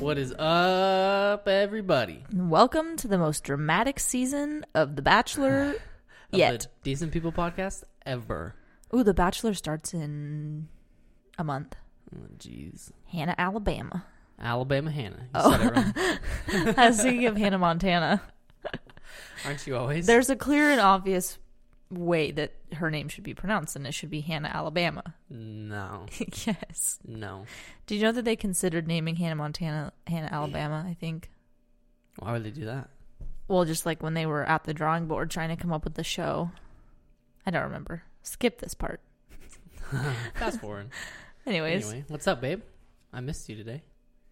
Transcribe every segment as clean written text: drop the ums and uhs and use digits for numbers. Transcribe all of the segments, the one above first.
What is up, everybody? Welcome to the most dramatic season of The Bachelor yet. The Decent People podcast ever. Ooh, The Bachelor starts in a month. Oh, jeez. Hannah, Alabama. Alabama Hannah. You said it wrong. I was thinking of Hannah Montana. Aren't you always? There's a clear and obvious way that her name should be pronounced, and it should be Hannah, Alabama. No. Yes. No. Did you know that they considered naming Hannah Montana Hannah, Alabama, I think? Why would they do that? Well, just like when they were at the drawing board trying to come up with the show. I don't remember. Skip this part. Fast forward. Anyways. Anyway, what's up, babe? I missed you today.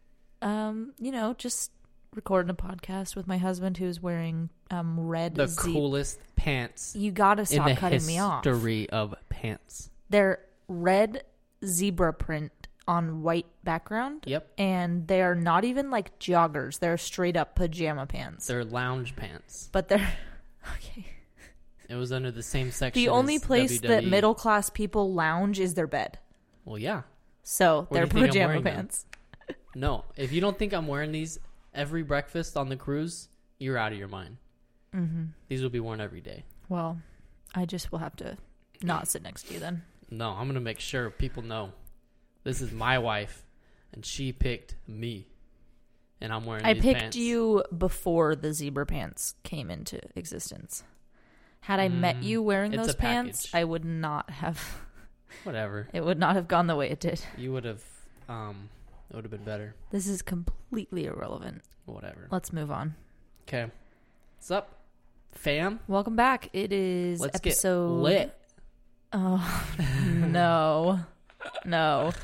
Just recording a podcast with my husband who's wearing red. The coolest pants. You gotta stop in the cutting me off. history of pants. They're red zebra print on white background. Yep. And they are not even like joggers. They're straight up pajama pants. They're lounge pants. But they're okay. It was under the same section. The only as place WWE. that middle class people lounge is their bed. Well, yeah. So Where they're do you think I'm pajama wearing them? pants. No, if you don't think I'm wearing these every breakfast on the cruise, you're out of your mind. Mm-hmm. These will be worn every day. Well, I just will have to not sit next to you then. No, I'm going to make sure people know this is my wife, and she picked me, and I'm wearing I these picked pants. you before the zebra pants came into existence. Had I met you wearing it's those a pants, package. I would not have. Whatever. It would not have gone the way it did. You would have, it would have been better. This is completely irrelevant. Whatever. Let's move on. Okay. What's up, fam? Welcome back. It is Let's episode... get lit. Oh, no. No.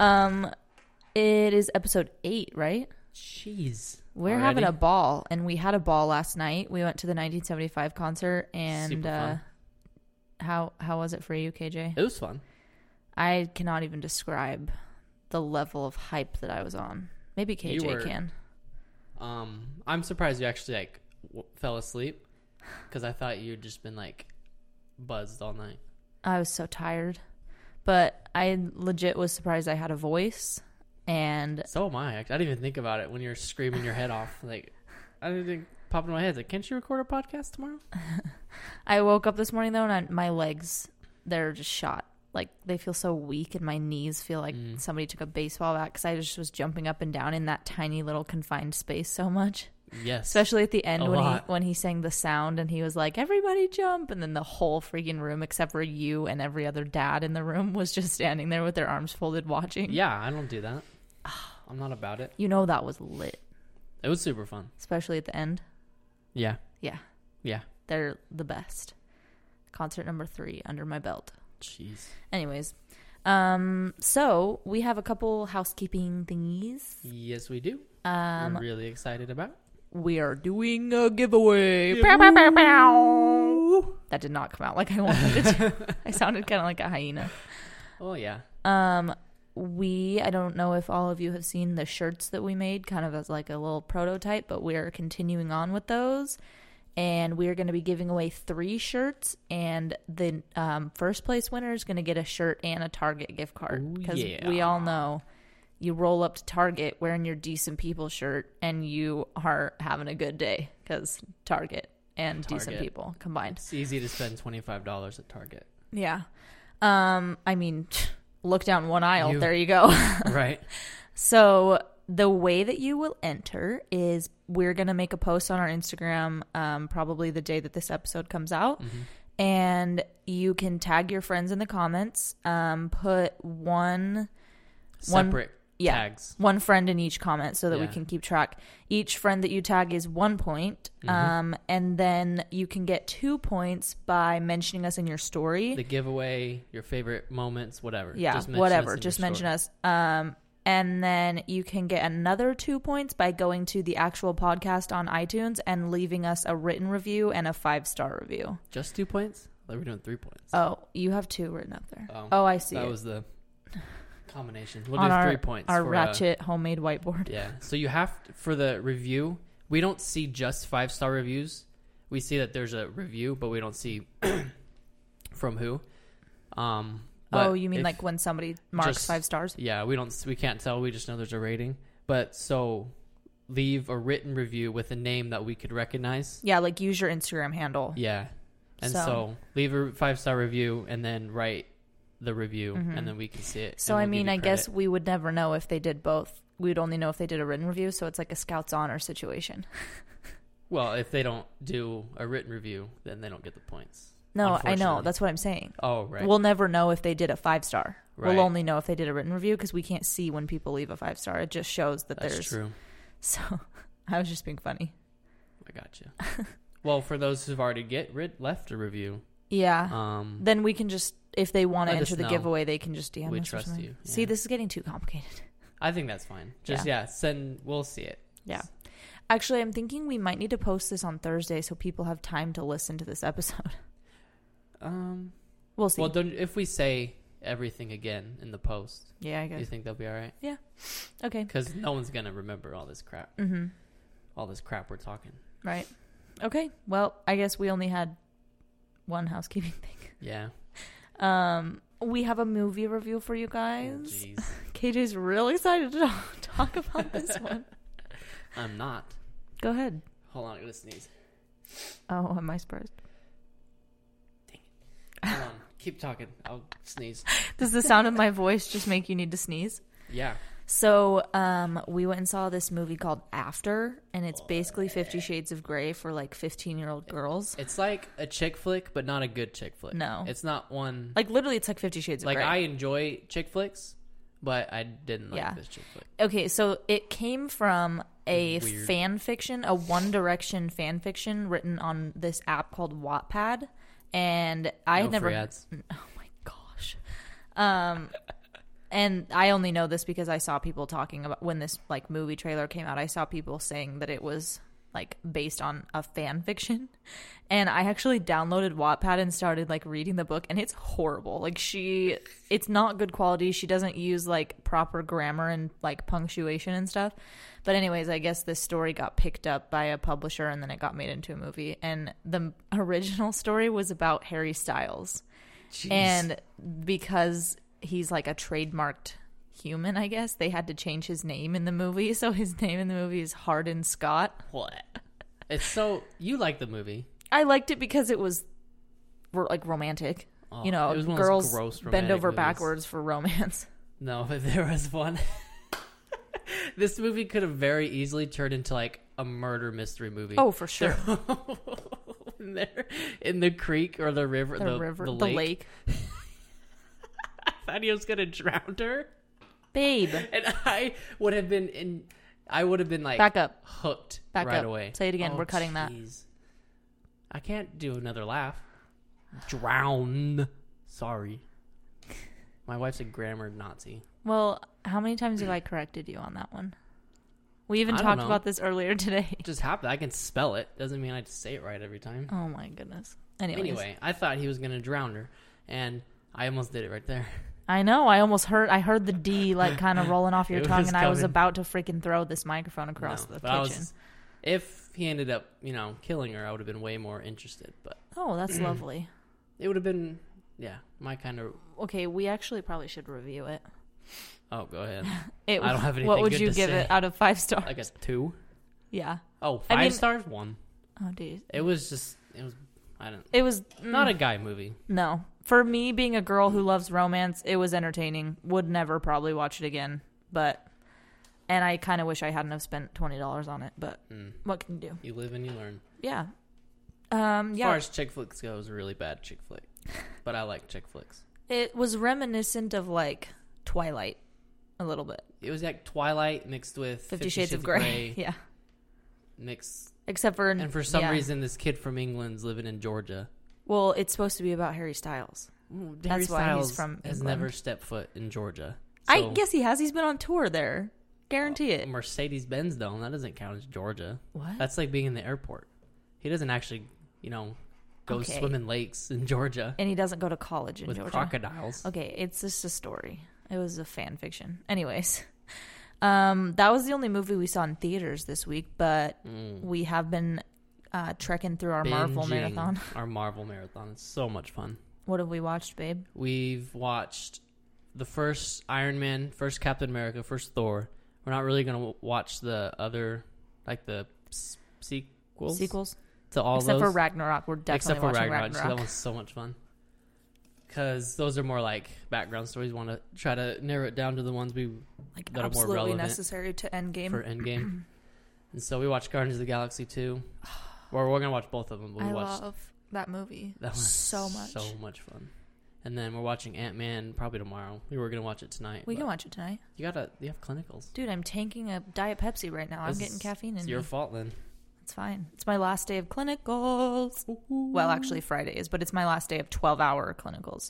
It is episode 8, right? Jeez. We're Already? having a ball, and we had a ball last night. We went to the 1975 concert, and Super fun. How was it for you, KJ? It was fun. I cannot even describe the level of hype that I was on. Maybe KJ can. I'm surprised you actually fell asleep, because I thought you'd just been buzzed all night. I was so tired, but I legit was surprised I had a voice. And So am I. Actually, I didn't even think about it when you're screaming your head off. I didn't think pop into my head. Can't you record a podcast tomorrow? I woke up this morning though, and my legs, they're just shot. They feel so weak, and my knees feel like somebody took a baseball bat because I just was jumping up and down in that tiny little confined space so much. Yes. Especially at the end A when he sang the sound and he was like, "Everybody jump!" And then the whole freaking room, except for you and every other dad in the room, was just standing there with their arms folded watching. Yeah, I don't do that. I'm not about it. You know that was lit, It was super fun. especially at the end. Yeah. Yeah, Yeah. they're the best. Concert number 3 under my belt. Jeez. Anyways, so we have a couple housekeeping thingies. Yes, we do. Um, We're really excited about. We are doing a giveaway. Pow, pow, pow, pow. That did not come out like I wanted it to. I sounded kind of like a hyena. Oh, yeah. I don't know if all of you have seen the shirts that we made kind of as a little prototype, but we're continuing on with those. And we're going to be giving away 3 shirts, and the first place winner is going to get a shirt and a Target gift card. Because we all know you roll up to Target wearing your Decent People shirt, and you are having a good day because Target and Decent People combined. It's easy to spend $25 at Target. Yeah. I mean, look down one aisle. There you go. Right. So the way that you will enter is we're going to make a post on our Instagram probably the day that this episode comes out. Mm-hmm. And you can tag your friends in the comments. Put Separate tags. One friend in each comment so that we can keep track. Each friend that you tag is 1 point. Mm-hmm. And then you can get 2 points by mentioning us in your story. The giveaway, your favorite moments, whatever. Yeah, whatever. Just mention us. And then you can get another 2 points by going to the actual podcast on iTunes and leaving us a written review and a 5-star review. Just 2 points? I thought we were doing 3 points. Oh, you have 2 written up there. Oh, I see. That was the combination. We'll on do our, 3 points. Our for ratchet homemade whiteboard. Yeah. So you have for the review, we don't see just 5-star reviews. We see that there's a review, but we don't see from who. Oh, you mean when somebody marks 5 stars? Yeah, we can't tell. We just know there's a rating. But so leave a written review with a name that we could recognize. Yeah, like use your Instagram handle. Yeah. And so leave a 5-star review and then write the review and then we can see it. So, I mean, I guess we would never know if they did both. We would only know if they did a written review. So it's like a Scouts Honor situation. Well, if they don't do a written review, then they don't get the points. No, I know. That's what I'm saying. Oh, right. We'll never know if they did a 5-star. Right. We'll only know if they did a written review because we can't see when people leave a 5-star. It just shows that That's there's... true. So I was just being funny. I got you. Well, for those who've already left a review... Yeah. Then we can just, if they want to enter the giveaway, they can just DM we us. Trust or something. you. Yeah. See, this is getting too complicated. I think that's fine. Just, we'll see it. Yeah. Actually, I'm thinking we might need to post this on Thursday so people have time to listen to this episode. We'll see. Well, if we say everything again in the post, yeah, I guess. Do you think they'll be all right? Yeah. Okay. Because no one's going to remember all this crap. Mm-hmm. All this crap we're talking. Right. Okay. Well, I guess we only had one housekeeping thing. Yeah. We have a movie review for you guys. Oh, jeez. KJ's really excited to talk about this one. I'm not. Go ahead. Hold on, I'm gonna sneeze. Oh, am I surprised? Dang it. Hold on. Keep talking. I'll sneeze. Does the sound of my voice just make you need to sneeze? Yeah. So, we went and saw this movie called After, and it's basically 50 Shades of Grey for like 15-year-old girls. It's like a chick flick, but not a good chick flick. No. It's not one... Like, literally, it's like 50 Shades of Grey. Like, I enjoy chick flicks, but I didn't like this chick flick. Okay, so it came from a Weird. fan fiction, a One Direction fan fiction written on this app called Wattpad, and I had never... free ads. Oh my gosh. And I only know this because I saw people talking about when this like movie trailer came out. I saw people saying that it was like based on a fan fiction, and I actually downloaded Wattpad and started like reading the book, and it's horrible. Like it's not good quality. She doesn't use like proper grammar and like punctuation and stuff. But anyways, I guess this story got picked up by a publisher, and then it got made into a movie. And the original story was about Harry Styles, Jeez. and because he's like a trademarked human, I guess, they had to change his name in the movie. So his name in the movie is Hardin Scott. What? It's so... You like the movie. I liked it because it was like romantic. Oh, you know, it was one of girls those gross bend romantic over movies. backwards for romance. No, but there was one... This movie could have very easily turned into like a murder mystery movie. Oh, for sure. In the creek or the river. The lake. I thought he was gonna drown her, babe. and I would have been like Back up. hooked Back right up. away. Say it again. We're cutting that. I can't do another laugh. Drown. Sorry, my wife's a grammar Nazi. Well, how many times have I corrected you on that one? We even I don't talked know. about this earlier today. It just happened. I can spell it. Doesn't mean I have to say it right every time. Oh my goodness. Anyway, I thought he was gonna drown her, and I almost did it right there. I know. I heard the D like kind of rolling off your It tongue, was and I was coming. about to freaking throw this microphone across the but kitchen. If he ended up, killing her, I would have been way more interested. But Oh, that's lovely. it would have been, my kind of. Okay, we actually probably should review it. Oh, go ahead. I don't have anything What would good you to give say. it out of 5 stars? Like a 2. Yeah. Oh, I 5 mean- stars. 1. Oh, dude. It was. I don't. It was Not a guy movie. No. For me, being a girl who loves romance, it was entertaining. Would never probably watch it again. And I kind of wish I hadn't have spent $20 on it. But what can you do? You live and you learn. Yeah. As far as chick flicks go, it was a really bad chick flick. But I like chick flicks. It was reminiscent of like Twilight a little bit. It was like Twilight mixed with 50 Shades of Grey. Yeah. Mixed. Except for... And for some reason, this kid from England's living in Georgia. Well, it's supposed to be about Harry Styles. Harry why Styles he's from has England. never stepped foot in Georgia. I guess he has. He's been on tour there. Guarantee it. Mercedes-Benz Dome, that doesn't count as Georgia. What? That's like being in the airport. He doesn't actually, go swim in lakes in Georgia And he doesn't go to college in with Georgia. crocodiles. Okay, it's just a story. It was a fan fiction. Anyways, that was the only movie we saw in theaters this week, but we have been trekking through our Marvel Binging marathon. Our Marvel marathon. It's so much fun. What have we watched, babe? We've watched the first Iron Man, first Captain America, first Thor. We're not really going to watch the other like the sequels. Sequels. To all Except those. for Ragnarok, we're definitely watching Ragnarok. That one's so much fun. Because those are more like background stories. We want to try to narrow it down to the ones that are more absolutely relevant necessary to Endgame. for Endgame. And so we watched Guardians of the Galaxy 2. Or we're going to watch both of them. But we watched love that movie. That was so much. So much fun. And then we're watching Ant-Man probably tomorrow. We were going to watch it tonight. We can watch it tonight. You have clinicals. Dude, I'm tanking a Diet Pepsi right now. I'm getting caffeine in It's me. your fault then. It's fine. It's my last day of clinicals. Well, actually Friday is, but it's my last day of 12-hour clinicals.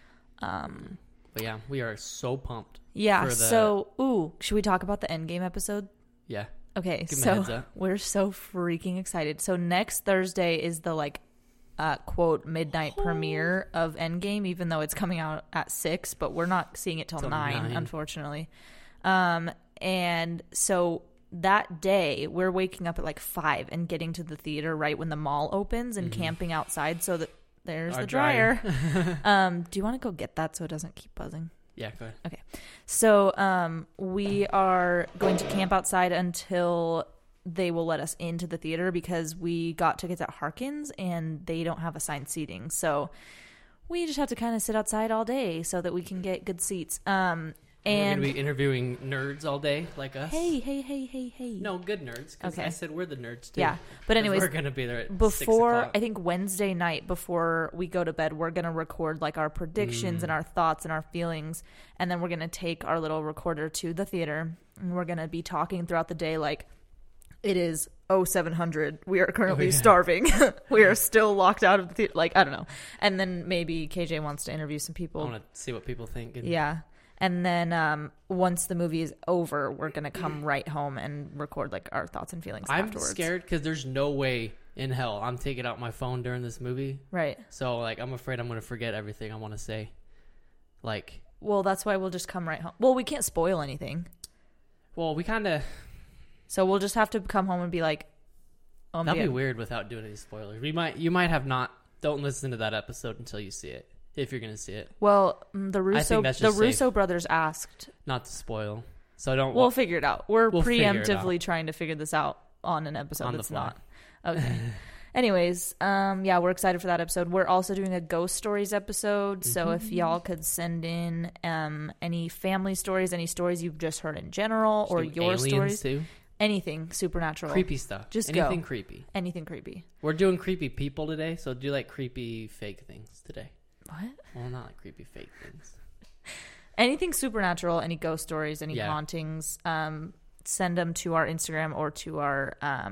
But yeah, we are so pumped. Yeah, so, should we talk about the Endgame episode? Yeah. Okay, Give me a heads so up. we're so freaking excited. So next Thursday is the, quote, midnight premiere of Endgame, even though it's coming out at 6, but we're not seeing it till 9, unfortunately. And so that day, we're waking up at 5 and getting to the theater right when the mall opens and camping outside so that there's Our the dryer. Do you want to go get that so it doesn't keep buzzing? Yeah, go ahead. Okay. So we are going to camp outside until they will let us into the theater because we got tickets at Harkins and they don't have assigned seating. So we just have to kind of sit outside all day so that we can get good seats. And we're going to be interviewing nerds all day like us. Hey. No, good nerds. Because I said we're the nerds too. Yeah. But anyways, we're going to be there at 6 before, o'clock. I think Wednesday night before we go to bed, we're going to record our predictions and our thoughts and our feelings. And then we're going to take our little recorder to the theater and we're going to be talking throughout the day it is 0700. We are currently starving. We are still locked out of the theater. I don't know. And then maybe KJ wants to interview some people. I want to see what people think. Yeah. And then once the movie is over, we're going to come right home and record our thoughts and feelings afterwards. I'm scared because there's no way in hell I'm taking out my phone during this movie. Right. So I'm afraid I'm going to forget everything I want to say. Well, that's why we'll just come right home. Well, we can't spoil anything. Well, we kind of... So we'll just have to come home and be that'd be weird without doing any spoilers. You might have not... Don't listen to that episode until you see it. If you're going to see it. Well, the Russo brothers asked not to spoil. So don't... We'll figure it out. We're preemptively figure it out. Trying to figure this out on an episode on that's the fly. not. Okay. Anyways, we're excited for that episode. We're also doing a ghost stories episode. So if y'all could send in any family stories, any stories you've just heard in general, or your stories. Too. Anything supernatural. Creepy stuff. Just anything go. creepy. Anything creepy. We're doing creepy people today, so do creepy fake things today. What? Well, not creepy fake things. Anything supernatural, any ghost stories, any hauntings, send them to our Instagram or to our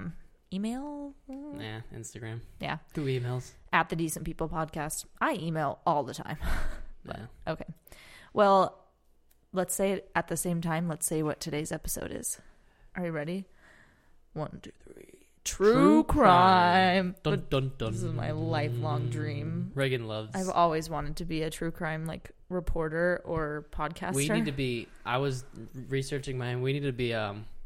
email. Yeah, Instagram. Yeah. 2 emails. At the Decent People Podcast. I email all the time. Yeah. Okay. Well, let's say it at the same time. Let's say what today's episode is. Are you ready? 1, 2, 3. True crime. Dun, dun, dun. This is my lifelong dream. Reagan loves. I've always wanted to be a true crime reporter or podcaster. We need to be. I was researching mine. We need to be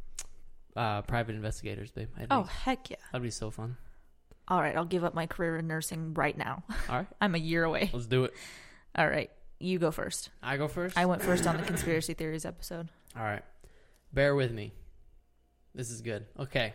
private investigators, babe. I think. Oh heck yeah! That'd be so fun. All right, I'll give up my career in nursing right now. All right, I'm a year away. Let's do it. All right, you go first. I go first. I went first on the conspiracy theories episode. All right, bear with me. This is good. Okay.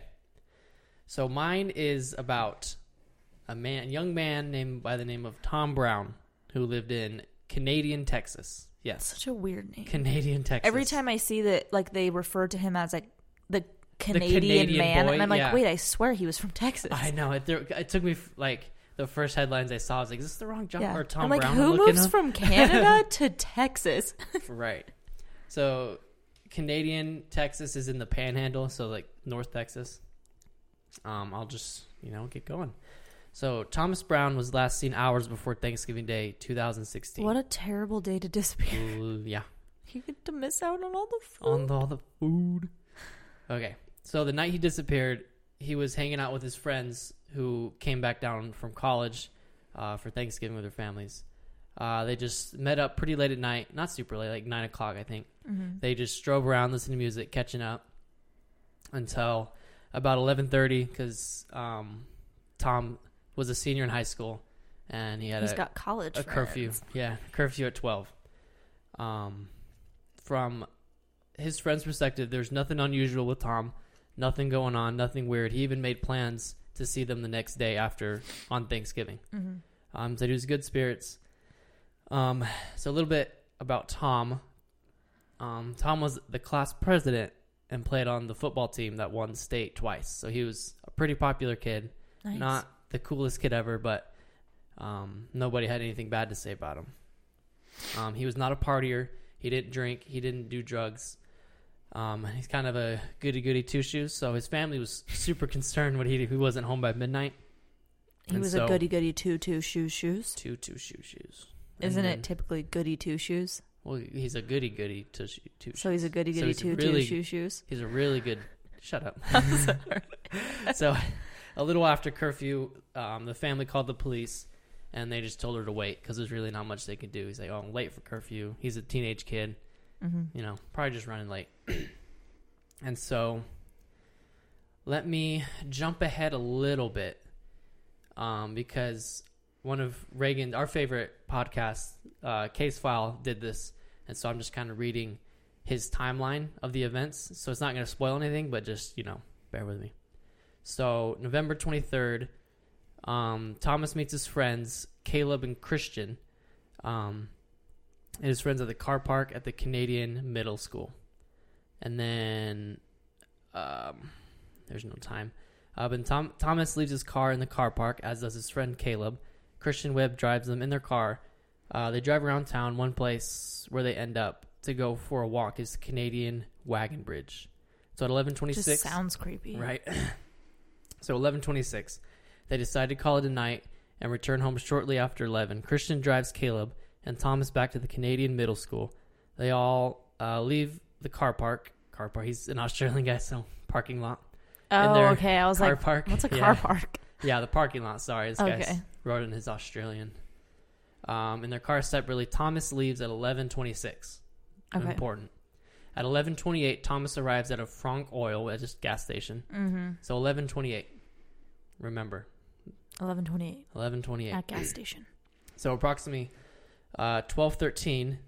So mine is about a young man named by the name of Tom Brown who lived in Canadian, Texas. Yes. Such a weird name. Canadian, Texas. Every time I see that, they refer to him as the Canadian man, boy, and I'm like, wait, I swear he was from Texas. I know. It took me the first headlines I saw. I was like, is this the wrong John or Tom I'm Brown? Who moves from Canada to Texas? Right. So Canadian, Texas is in the Panhandle, so North Texas. I'll just, get going. So Thomas Brown was last seen hours before Thanksgiving Day, 2016. What a terrible day to disappear. Yeah. You get to miss out on all the food. On all the food. Okay. So the night he disappeared, he was hanging out with his friends who came back down from college for Thanksgiving with their families. They just met up pretty late at night. Not super late, 9 o'clock, I think. Mm-hmm. They just drove around, listening to music, catching up until about 11:30 because Tom was a senior in high school and he's got college a friends. curfew. Yeah, curfew at 12. From his friend's perspective, there's nothing unusual with Tom. Nothing going on, nothing weird. He even made plans to see them the next day on Thanksgiving. So he was good spirits. So a little bit about Tom. Tom was the class president and played on the football team that won state twice. So he was a pretty popular kid. Nice. Not the coolest kid ever, but nobody had anything bad to say about him. He was not a partier. He didn't drink. He didn't do drugs. He's kind of a goody-goody two-shoes, so his family was super concerned when he wasn't home by midnight. He was a goody-goody two-shoes. Two-shoes. Isn't it typically goody two-shoes? Well, he's a goody-goody two-shoes. So he's a goody-goody two-shoes? He's a really good... Shut up. I'm sorry. So a little after curfew, the family called the police, and they just told her to wait because there's really not much they could do. He's like, I'm late for curfew. He's a teenage kid. Probably just running late. And so let me jump ahead a little bit because one of Reagan, our favorite podcast, Case File, did this. And so I'm just kind of reading his timeline of the events. So it's not going to spoil anything, but just, bear with me. So November 23rd, Thomas meets his friends, Caleb and Christian, and his friends at the car park at the Canadian Middle School. And then there's no time. But Thomas leaves his car in the car park, as does his friend Caleb. Christian Webb drives them in their car. They drive around town. One place where they end up to go for a walk is Canadian Wagon Bridge. So at 11:26... Just sounds creepy. Right. So 11:26, they decide to call it a night and return home shortly after 11. Christian drives Caleb and Thomas back to the Canadian Middle School. They all leave the car park. He's an Australian guy, so parking lot. Oh, okay. I was like, park. What's a car park? Yeah, the parking lot. Sorry, this guy wrote in his Australian. In their car separately, Thomas leaves at 11:26. Okay. Important. At 11:28, Thomas arrives at a Frank Oil at a gas station. So 11:28. Remember. 11:28. 11:28 at gas station. So approximately 12:13.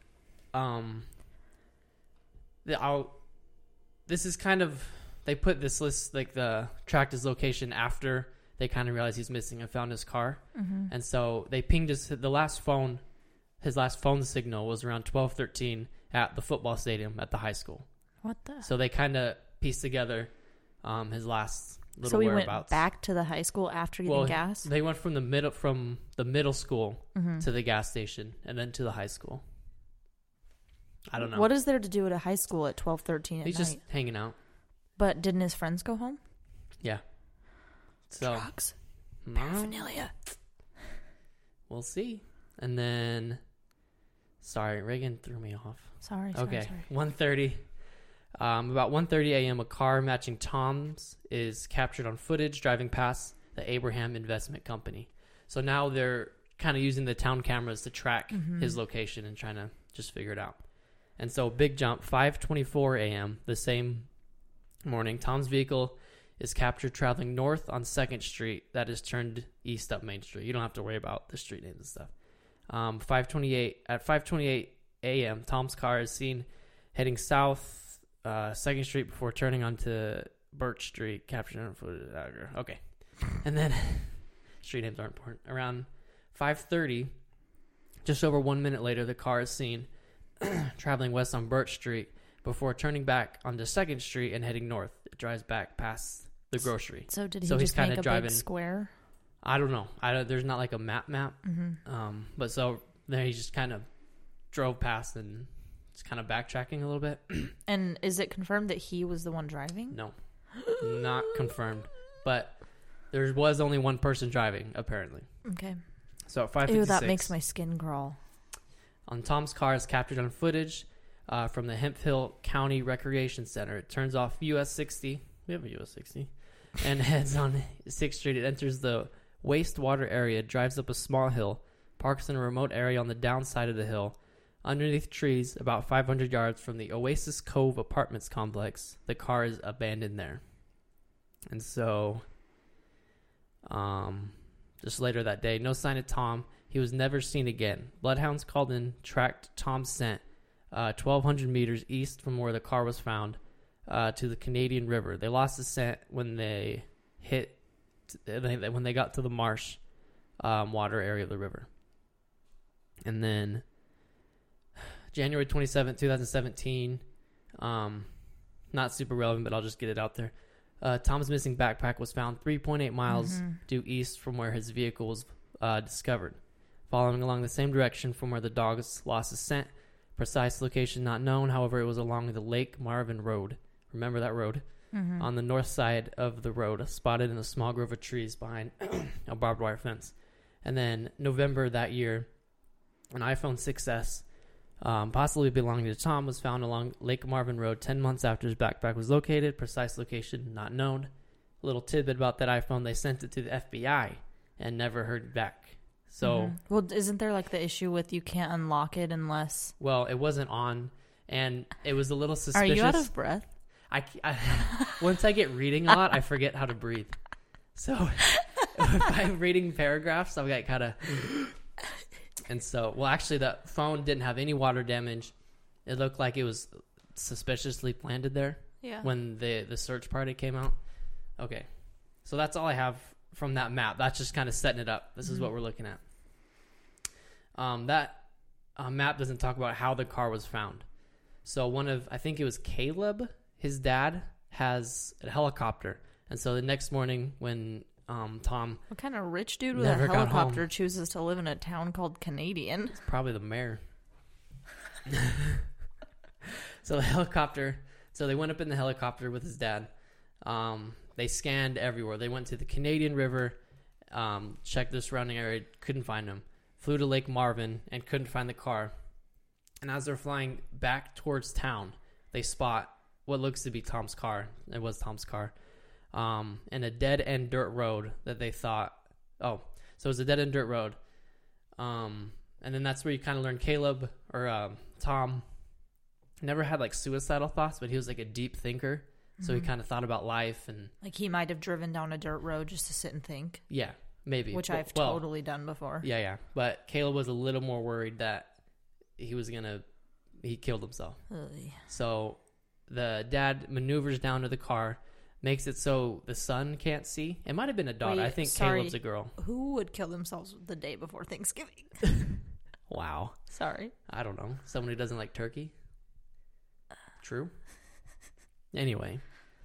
This is kind of, they put this list, like tracked his location after they kind of realized he's missing and found his car. And so they pinged his last phone signal was around 12:13 at the football stadium at the high school. What the? So they kind of pieced together his last little so he whereabouts. Went back to the high school after getting gas? They went from the middle school to the gas station and then to the high school. I don't know. What is there to do at a high school at 12:13 at night? He's just hanging out. But didn't his friends go home? Yeah. So, drugs. Paraphernalia. We'll see. And then, sorry, Reagan threw me off. Sorry. 1:30. About 1:30 a.m., a car matching Tom's is captured on footage driving past the Abraham Investment Company. So now they're kind of using the town cameras to track his location and trying to just figure it out. And so big jump, 5:24 a.m. the same morning, Tom's vehicle is captured traveling north on 2nd Street that is turned east up Main Street. You don't have to worry about the street names and stuff. 5:28 a.m., Tom's car is seen heading south 2nd Street before turning onto Birch Street, captured on footage. Okay. And then, street names aren't important. Around 5:30, just over 1 minute later, the car is seen traveling west on Birch Street before turning back onto 2nd Street and heading north. It drives back past the grocery. So did he just make a big square? I don't know. There's not like a map. But so then he just kind of drove past and it's kind of backtracking a little bit. And is it confirmed that he was the one driving? No, not confirmed. But there was only one person driving, apparently. Okay. So at 5:56. Ew, that makes my skin crawl. On Tom's car is captured on footage from the Hemphill County Recreation Center. It turns off US 60. We have a US 60. And heads on 6th Street. It enters the wastewater area, drives up a small hill, parks in a remote area on the downside of the hill. Underneath trees, about 500 yards from the Oasis Cove Apartments complex, the car is abandoned there. And so, just later that day, no sign of Tom. He was never seen again. Bloodhounds called in, tracked Tom's scent 1,200 meters east from where the car was found. to the Canadian River. They lost the scent when they got to the marsh water area of the river. And then January 27th, 2017, not super relevant, but I'll just get it out there. Tom's missing backpack was found 3.8 miles due east from where his vehicle was discovered. Following along the same direction from where the dogs lost the scent. Precise location not known. However, it was along the Lake Marvin Road. Remember that road? On the north side of the road, spotted in a small grove of trees behind a barbed wire fence. And then November that year, an iPhone 6S, possibly belonging to Tom, was found along Lake Marvin Road 10 months after his backpack was located. Precise location not known. A little tidbit about that iPhone, they sent it to the FBI and never heard back. So, well, isn't there like the issue with you can't unlock it unless... Well, it wasn't on, and it was a little suspicious. Are you out of breath? I once I get reading a lot, I forget how to breathe. So if I'm reading paragraphs, I've got kind of... And so, well, actually, the phone didn't have any water damage. It looked like it was suspiciously planted there when the search party came out. Okay. So that's all I have from that map. That's just kind of setting it up. This is what we're looking at. That map doesn't talk about how the car was found. So I think it was Caleb, his dad, has a helicopter. And so the next morning when Tom... What kind of rich dude with a helicopter chooses to live in a town called Canadian? It's probably the mayor. So they went up in the helicopter with his dad. They scanned everywhere. They went to the Canadian River, checked the surrounding area, couldn't find him. Flew to Lake Marvin and couldn't find the car. And as they're flying back towards town, they spot what looks to be Tom's car. It was Tom's car. And a dead-end dirt road that they thought... Oh, so it was a dead-end dirt road. And then that's where you kind of learn Caleb, or Tom, never had like suicidal thoughts, but he was like a deep thinker. So he kind of thought about life and... Like he might have driven down a dirt road just to sit and think. Yeah, maybe. Which I've totally done before. Yeah. But Caleb was a little more worried that he killed himself. Ugh. So the dad maneuvers down to the car, makes it so the son can't see. It might have been a daughter. I think Caleb's a girl. Who would kill themselves the day before Thanksgiving? Wow. Sorry. I don't know. Someone who doesn't like turkey? True. Anyway,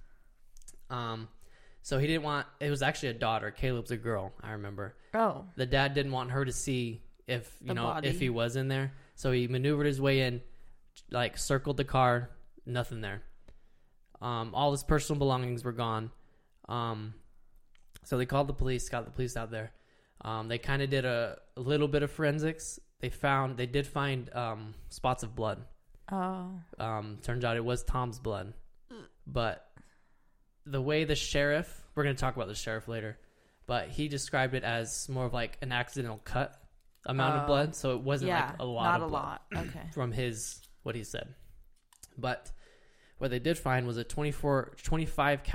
so he didn't want... It was actually a daughter. Caleb's a girl, I remember. Oh. The dad didn't want her to see if he was in there. So he maneuvered his way in, like circled the car, nothing there. All his personal belongings were gone. So they called the police, got the police out there. They kind of did a little bit of forensics. They did find spots of blood. Oh. Turns out it was Tom's blood. But the way the sheriff, we're going to talk about the sheriff later, but he described it as more of like an accidental cut amount of blood. So it wasn't like a lot of blood. Okay. From what he said. But what they did find was a 25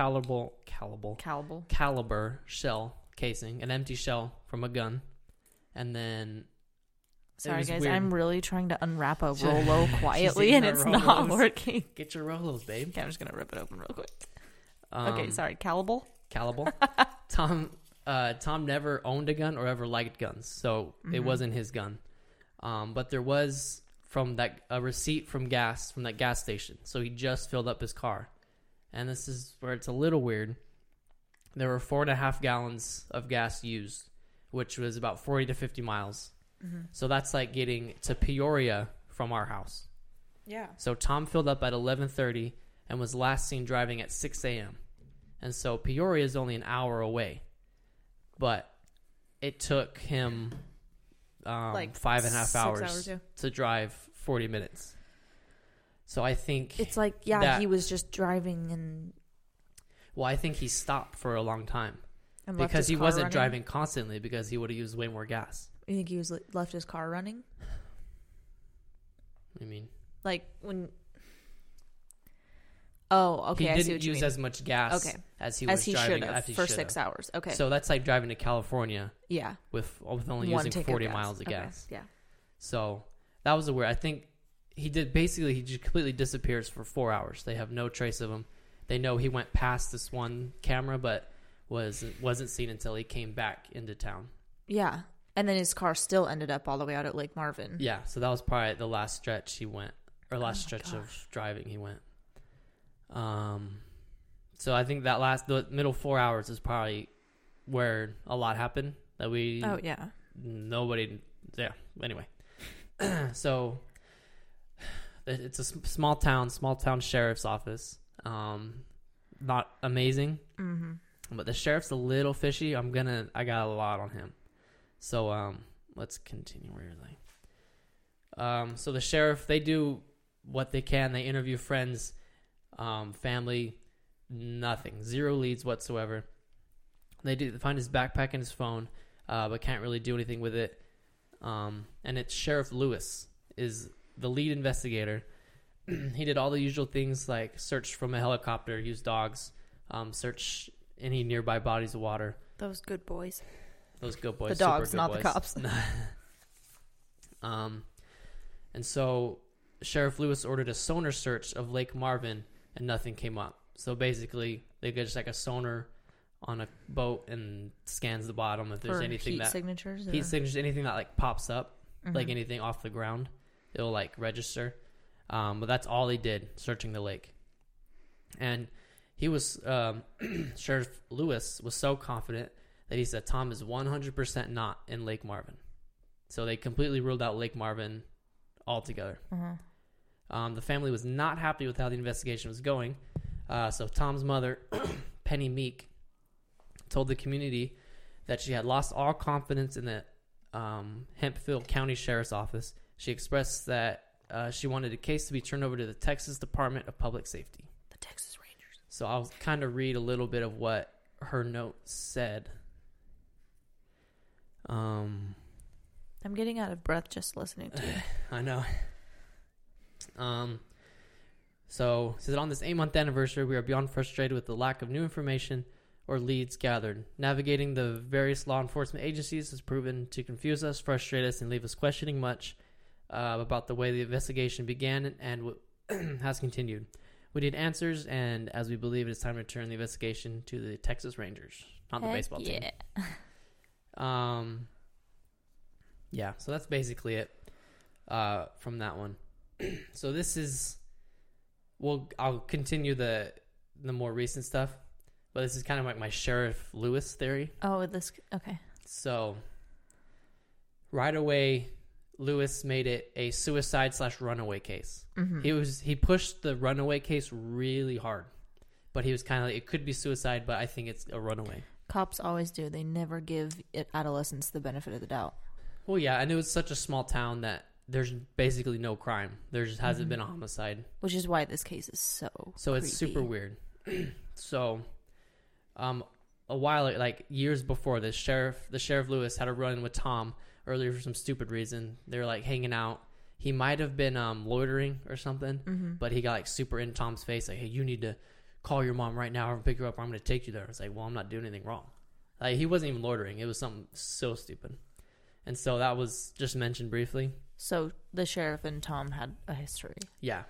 caliber shell casing, an empty shell from a gun. And then... Sorry, guys. Weird. I'm really trying to unwrap a Rolo quietly, and it's not working. Get your Rolos, babe. Okay, I'm just going to rip it open real quick. Okay, sorry. Calible? Tom never owned a gun or ever liked guns, so it wasn't his gun. But there was a receipt from that gas station. So he just filled up his car. And this is where it's a little weird. There were 4.5 gallons of gas used, which was about 40 to 50 miles. Mm-hmm. So that's like getting to Peoria from our house. Yeah. So Tom filled up at 11:30 and was last seen driving at 6 a.m. And so Peoria is only an hour away. But it took him 5.5 hours to drive 40 minutes. So I think... It's like, he was just driving and... Well, I think he stopped for a long time. Because he wasn't driving constantly, because he would have used way more gas. You think he left his car running? What do you mean? Like when... Oh, okay. He didn't use as much gas as he was driving for 6 hours. Okay. So that's like driving to California. Yeah. With only using 40 miles of gas. Yeah. So that was I think he just completely disappears for 4 hours. They have no trace of him. they know he went past this one camera, but wasn't seen until he came back into town. Yeah. And then his car still ended up all the way out at Lake Marvin. Yeah, so that was probably the last stretch he went, or last stretch of driving he went. So I think the middle 4 hours is probably where a lot happened that we. Oh yeah. Nobody. Yeah. Anyway, so it's a small town sheriff's office. Not amazing, but the sheriff's a little fishy. I got a lot on him. So let's continue. Where are they? So the sheriff, they do what they can. They interview friends, family, nothing, 0 leads whatsoever. They find his backpack and his phone, but can't really do anything with it. And it's Sheriff Lewis is the lead investigator. He did all the usual things like search from a helicopter, use dogs, search any nearby bodies of water. Those good boys. Those good boys. The dogs, super good not boys. the cops. And so Sheriff Lewis ordered a sonar search of Lake Marvin, and nothing came up. So basically, they get just like a sonar on a boat and scans the bottom. If there's anything heat signatures, anything that like pops up, like anything off the ground, it'll like register. But that's all they did, searching the lake. And he was Sheriff Lewis was so confident that he said Tom is 100% not in Lake Marvin. So they completely ruled out Lake Marvin altogether. The family was not happy with how the investigation was going. So Tom's mother, Penny Meek, told the community that she had lost all confidence in the Hemphill County Sheriff's Office. She expressed that she wanted a case to be turned over to the Texas Department of Public Safety. The Texas Rangers. So I'll kind of read a little bit of what her note said. I'm getting out of breath just listening to you. I know. So it says, on this 8-month anniversary, we are beyond frustrated with the lack of new information or leads gathered. Navigating the various law enforcement agencies has proven to confuse us, frustrate us, and leave us questioning much about the way the investigation began and has continued. We need answers, and as we believe it is time to turn the investigation to the Texas Rangers, not the baseball team. Yeah, so that's basically it from that one. So this is, I'll continue the more recent stuff, but this is kind of like my Sheriff Lewis theory. Oh, okay. So right away, Lewis made it a suicide/runaway case. He pushed the runaway case really hard, but he was kind of like, it could be suicide, but I think it's a runaway. Cops always do. They never give adolescents the benefit of the doubt. Well, yeah, and it was such a small town that there's basically no crime. There just hasn't been a homicide. Which is why this case is so creepy. It's super weird. So, a while, like years before this, the Sheriff Lewis had a run with Tom earlier for some stupid reason. They were like hanging out. He might have been loitering or something, but he got like super in Tom's face, like, hey, you need to call your mom right now and pick her up, or I'm going to take you there. I was like, well, I'm not doing anything wrong. Like, he wasn't even loitering. It was something so stupid. And so that was just mentioned briefly. So the sheriff and Tom had a history. Yeah.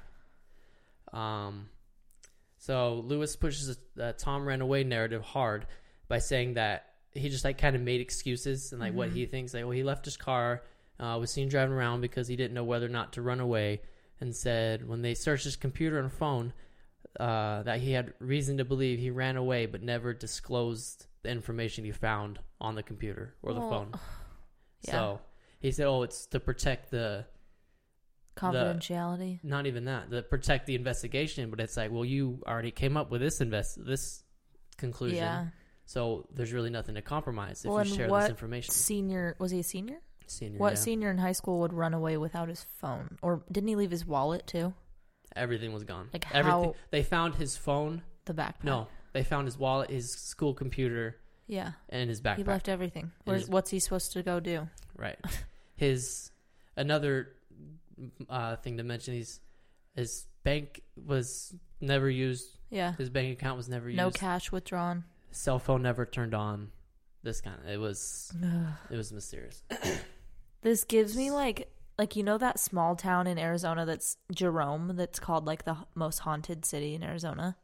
So Lewis pushes the Tom ran away narrative hard by saying that he just like kind of made excuses and like what he thinks. Like, well, he left his car, was seen driving around because he didn't know whether or not to run away, and said when they searched his computer and phone that he had reason to believe he ran away but never disclosed the information he found on the computer or the phone. Yeah. So he said, oh, it's to protect the confidentiality. Not even that. To protect the investigation, but it's like, well, you already came up with this conclusion. Yeah. So there's really nothing to compromise if you share this information. Was he a senior? Senior. What senior in high school would run away without his phone? Or didn't he leave his wallet too? Everything was gone. Like everything. They found his phone. The backpack. No, they found his wallet, his school computer. Yeah. And his backpack. He left everything. What's he supposed to go do? Right. Another thing to mention, his bank was never used. Yeah. His bank account was never used. No cash withdrawn. Cell phone never turned on. It was mysterious. This gives me like you know that small town in Arizona that's Jerome, that's called like the most haunted city in Arizona.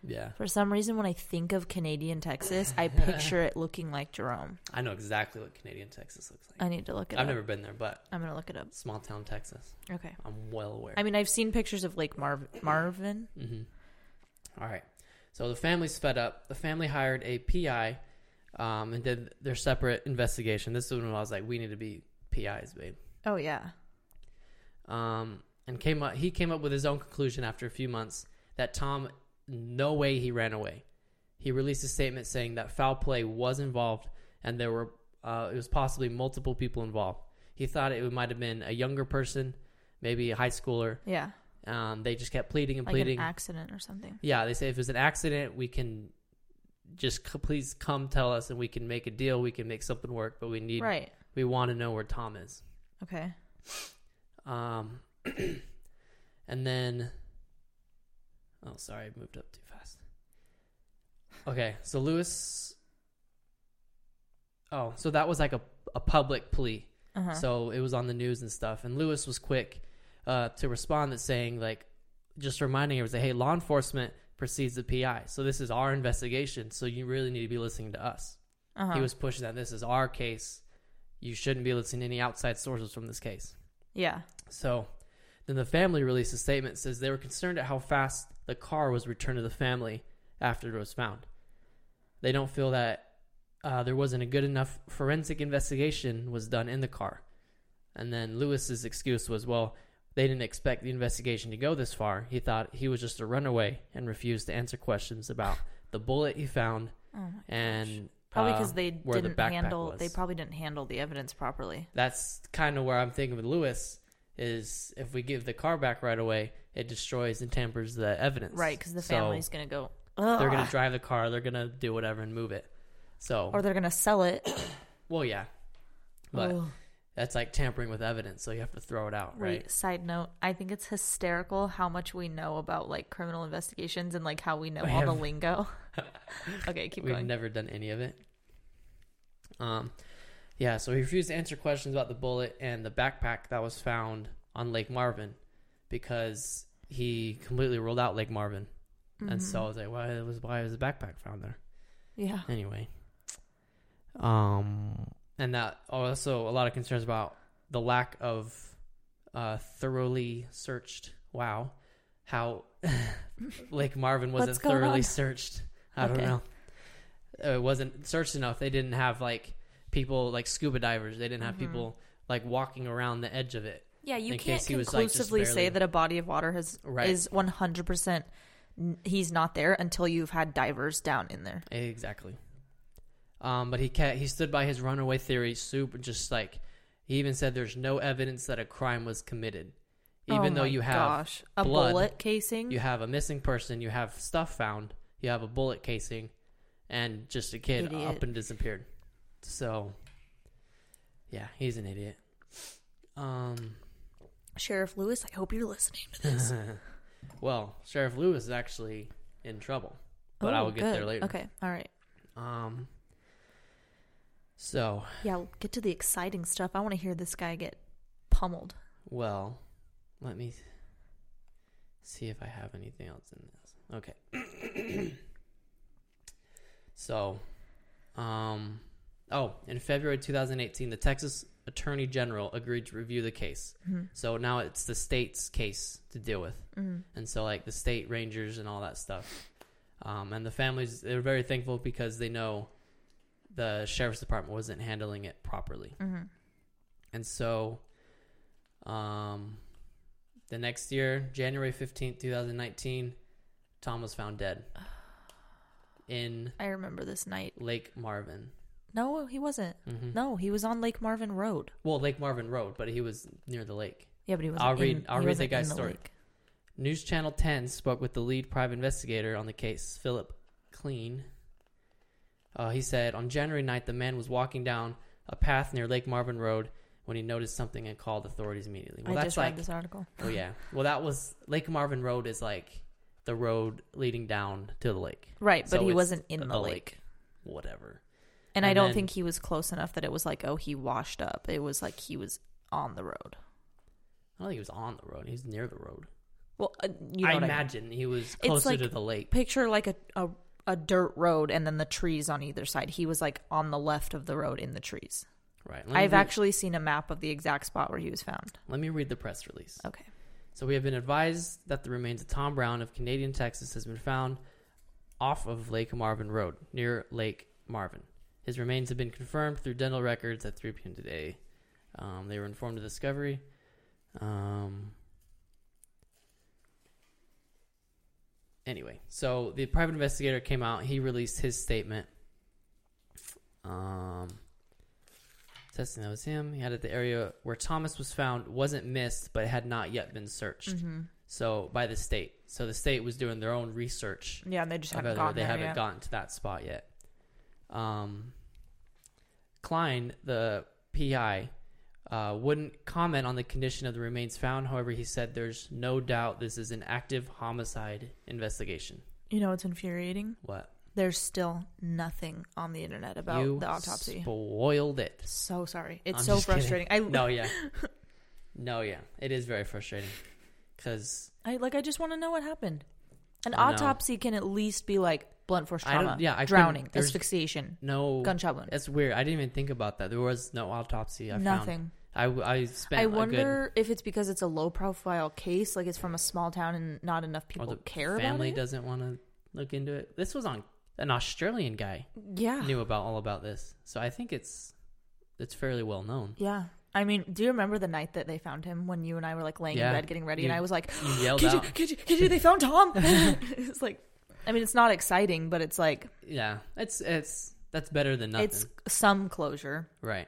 Yeah. For some reason, when I think of Canadian Texas, I picture it looking like Jerome. I know exactly what Canadian Texas looks like. I need to look it up. I've never been there, but I'm going to look it up. small town Texas. Okay. I'm well aware. I mean, I've seen pictures of Lake Marvin. All right. So the family's fed up. The family hired a PI and did their separate investigation. This is when I was like, we need to be PIs, babe. Oh, yeah. And he came up with his own conclusion after a few months that Tom, no way he ran away. He released a statement saying that foul play was involved and there were it was possibly multiple people involved. He thought it might have been a younger person, maybe a high schooler. Yeah. They just kept pleading and like pleading. An accident or something. Yeah, they say if it's an accident, we can just please come tell us and we can make a deal. We can make something work, but we want to know where Tom is. Okay. And then, oh, sorry, I moved up too fast. Okay, so Lewis, so that was like a public plea. Uh-huh. So it was on the news and stuff. And Lewis was quick to respond, that saying, like, just reminding her, was like, hey, law enforcement precedes the PI. So this is our investigation. So you really need to be listening to us. Uh-huh. He was pushing that this is our case. You shouldn't be listening to any outside sources from this case. Yeah. So then the family released a statement, says they were concerned at how fast the car was returned to the family after it was found. They don't feel that there wasn't a good enough forensic investigation was done in the car. And then Lewis's excuse was, well, they didn't expect the investigation to go this far. He thought he was just a runaway and refused to answer questions about the bullet he found and probably because they where didn't the backpack handle. was. They probably didn't handle the evidence properly. That's kind of where I'm thinking with Lewis is if we give the car back right away, it destroys and tampers the evidence. Right, because the family's going to go, ugh. They're going to drive the car. They're going to do whatever and move it. So, or they're going to sell it. Well, yeah. But that's like tampering with evidence, so you have to throw it out, right? Wait, side note, I think it's hysterical how much we know about like criminal investigations and like how we know all the lingo. Okay, keep going. We've never done any of it. Yeah, so he refused to answer questions about the bullet and the backpack that was found on Lake Marvin because he completely ruled out Lake Marvin. Mm-hmm. And so I was like, why was the backpack found there? Yeah. Anyway. And that also a lot of concerns about the lack of thoroughly searched. Wow. How Lake Marvin wasn't thoroughly searched. I don't know. It wasn't searched enough. They didn't have like people like scuba divers. They didn't have people like walking around the edge of it. Yeah, you can't conclusively say that a body of water is 100%. He's not there until you've had divers down in there. Exactly. But he stood by his runaway theory. Super, just like he even said, there's no evidence that a crime was committed, even though you have a blood, bullet casing. You have a missing person. You have stuff found. You have a bullet casing, and just a kid up and disappeared. So, yeah, he's an idiot. Sheriff Lewis, I hope you're listening to this. Well, Sheriff Lewis is actually in trouble, but I will get there later. Okay, all right. So yeah, we'll get to the exciting stuff. I want to hear this guy get pummeled. Well, let me see if I have anything else in this. Okay. So, in February 2018, the Texas Attorney General agreed to review the case. Mm-hmm. So now it's the state's case to deal with. Mm-hmm. And so like the state rangers and all that stuff. And the families, they're very thankful because they know the sheriff's department wasn't handling it properly. Mm-hmm. And so the next year, January 15th, 2019, Tom was found dead I remember this night. Lake Marvin. No, he wasn't. Mm-hmm. No, he was on Lake Marvin Road. Well, Lake Marvin Road, but he was near the lake. Yeah, but he wasn't. I'll read the guy's story. Lake. News Channel 10 spoke with the lead private investigator on the case, Philip Clean. He said, on January 9th, the man was walking down a path near Lake Marvin Road when he noticed something and called authorities immediately. Well, I just read this article. Oh, yeah. Well, that was Lake Marvin Road is like the road leading down to the lake. Right, but he wasn't in the lake. Whatever. And I don't think he was close enough that it was like, oh, he washed up. It was like he was on the road. I don't think he was on the road. He was near the road. Well, you know I what imagine he was It's closer like- to the lake. Picture like a dirt road and then the trees on either side. He was like on the left of the road in the trees. Right. I've actually seen a map of the exact spot where he was found. Let me read the press release. Okay. So we have been advised that the remains of Tom Brown of Canadian, Texas has been found off of Lake Marvin Road, near Lake Marvin. His remains have been confirmed through dental records at 3 p.m. today. They were informed of discovery. Anyway, so the private investigator came out. He released his statement. Testing that was him. He had it the area where Thomas was found wasn't missed, but had not yet been searched. Mm-hmm. So by the state. So the state was doing their own research. Yeah, and they just haven't They gotten there haven't yet. gotten to that spot yet. Klein, the PI, wouldn't comment on the condition of the remains found. However, he said there's no doubt this is an active homicide investigation. You know what's infuriating? What? There's still nothing on the internet about the autopsy. Spoiled it. So sorry. It's I'm so just kidding. frustrating. No, yeah. It is very frustrating. Because I just want to know what happened. An I know. autopsy can at least be like blunt force trauma, I drowning, couldn't- there's asphyxiation, no gunshot wound. That's weird. I didn't even think about that. There was no autopsy. Nothing. I spent. I wonder if it's because it's a low profile case, like it's from a small town and not enough or people the care family about it. doesn't want to look into it. This was on an Australian guy Yeah. knew all about this, so I think it's fairly well known. Yeah. I mean, do you remember the night that they found him when you and I were like laying Yeah. in bed getting ready, You- and I was like, You yelled "Could out. you? They found Tom." It's like, I mean, it's not exciting, but it's like Yeah, that's better than nothing. it's some closure. Right.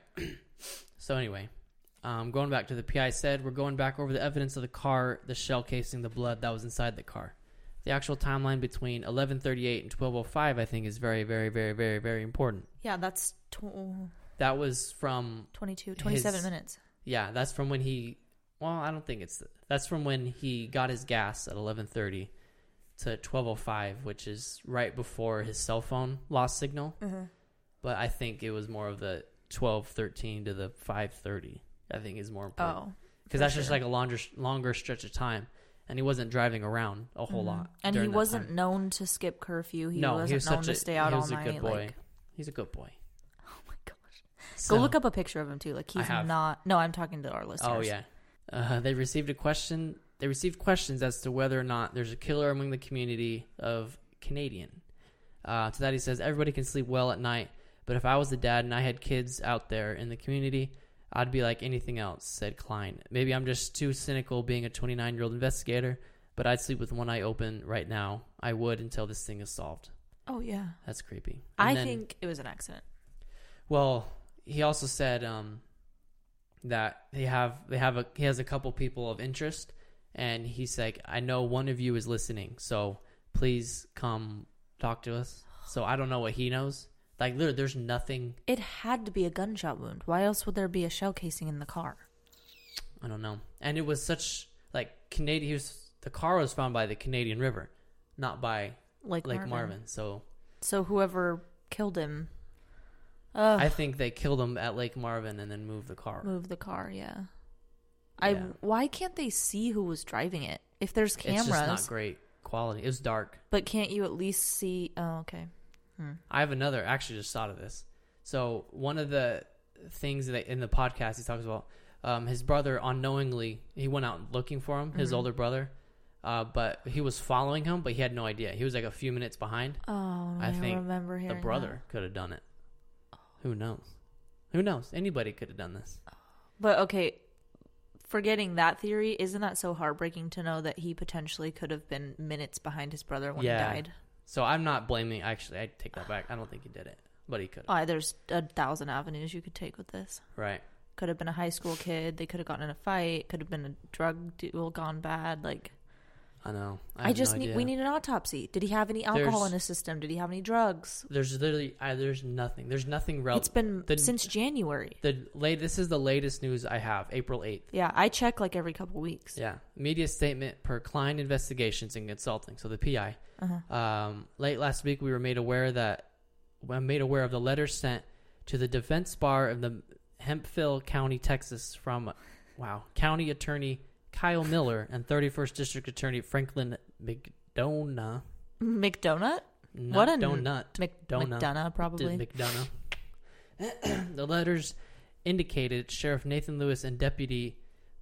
So anyway, going back to the PI said, we're going back over the evidence of the car, the shell casing, the blood that was inside the car. The actual timeline between 11:38 and 12:05, I think, is very, very, very, very, very important. Yeah, that's That was from 27 minutes. Yeah, that's from when he. Well, I don't think it's. That's from when he got his gas at 11:30 to 12:05, which is right before his cell phone lost signal. Mm-hmm. But I think it was more of the 12:13 to the 5:30. I think is more important Oh, because that's just like a longer stretch of time, and he wasn't driving around a whole lot. And he during that wasn't time. known to skip curfew. He No, wasn't he was known such to stay out he all was a night. good boy. Like, He's a good boy. oh my gosh. So- Go look up a picture of him too. Like he's have. not. No, I'm talking to our listeners. Oh yeah. They received They received questions as to whether or not there's a killer among the community of Canadian. To that he says, everybody can sleep well at night, but if I was a dad and I had kids out there in the community, I'd be like anything else, said Klein. Maybe I'm just too cynical being a 29-year-old investigator, but I'd sleep with one eye open right now. I would until this thing is solved. Oh yeah. That's creepy. I think it was an accident. Well, he also said that he has a couple people of interest, and he's like, I know one of you is listening, so please come talk to us. So I don't know what he knows. Like, literally, there's nothing. It had to be a gunshot wound. Why else would there be a shell casing in the car? I don't know. And it was such like Canadian. The car was found by the Canadian River, not by Lake Marvin. So whoever killed him, I think they killed him at Lake Marvin and then moved the car. moved the car. Yeah. Yeah. Why can't they see who was driving it? If there's cameras, It's just not great quality. It was dark. but can't you at least see? Oh, okay. I have another. Actually, just thought of this. So one of the things that in the podcast he talks about, his brother unknowingly he went out looking for him, his older brother, but he was following him, but he had no idea. He was like a few minutes behind. Oh, I think remember the hearing brother could have done it. Who knows? Who knows? Anybody could have done this. that. But okay, forgetting that theory, isn't that so heartbreaking to know that he potentially could have been minutes behind his brother when Yeah. he died? So I'm not blaming. Actually, I take that back. I don't think he did it, but he could. There's 1,000 avenues you could take with this. Right. Could have been a high school kid. They could have gotten in a fight. Could have been a drug deal gone bad. Like, I know. I just need. We need an autopsy. Did he have any alcohol in his system? Did he have any drugs? There's literally. There's nothing. There's nothing relevant. It's been since January. This is the latest news I have. April 8th. Yeah, I check like every couple weeks. Yeah. Media statement per Klein Investigations and Consulting. So the PI. Late last week, we were made aware of the letter sent to the defense bar of the Hemphill County, Texas, from County Attorney Kyle Miller and 31st District Attorney Franklin McDonough. McDonut? Not What a donut. McDonough, probably. McDonough. The letters indicated Sheriff Nathan Lewis and Deputy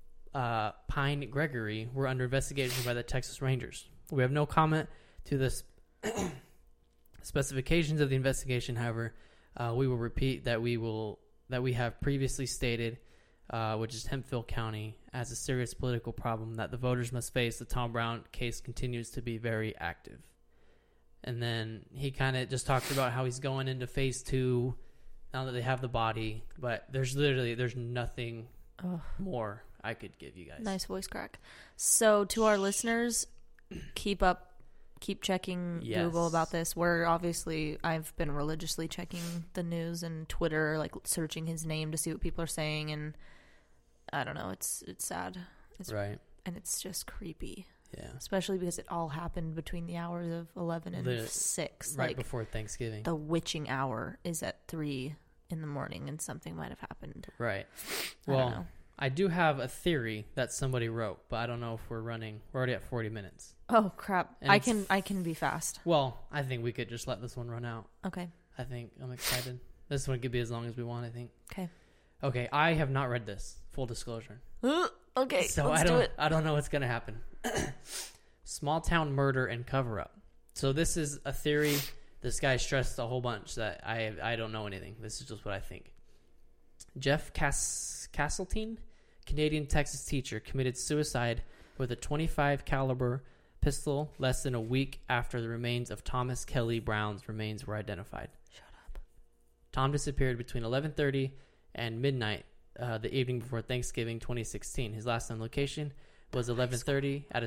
Pine Gregory were under investigation by the Texas Rangers. We have no comment to the specifications of the investigation. However, we will repeat that we have previously stated, which is Hemphill County, as a serious political problem that the voters must face. The Tom Brown case continues to be very active. And then he kind of just talked about how he's going into phase 2 now that they have the body. But there's nothing more I could give you guys. Nice voice crack. So to our listeners, keep checking Google about this. I've been religiously checking the news and Twitter, like searching his name to see what people are saying, and I don't know, it's sad. Right. And it's just creepy. Yeah. Especially because it all happened between the hours of 11 and 6. Right, like, before Thanksgiving. The witching hour is at 3 in the morning, and something might have happened. Right. Well, I do have a theory that somebody wrote, but I don't know if we're already at 40 minutes. Oh, crap. And I can be fast. Well, I think we could just let this one run out. Okay. I'm excited. This one could be as long as we want, I think. Okay. I have not read this, full disclosure. Okay, so let's do it. I don't know what's going to happen. Small town murder and cover up. So this is a theory. This guy stressed a whole bunch that I don't know anything. This is just what I think. Jeff Castleton, Canadian Texas teacher, committed suicide with a .25 caliber pistol less than a week after the remains of Thomas Kelly Brown's remains were identified. Shut up. Tom disappeared between 11:30 and midnight the evening before Thanksgiving 2016. His last known location was 11:30 at a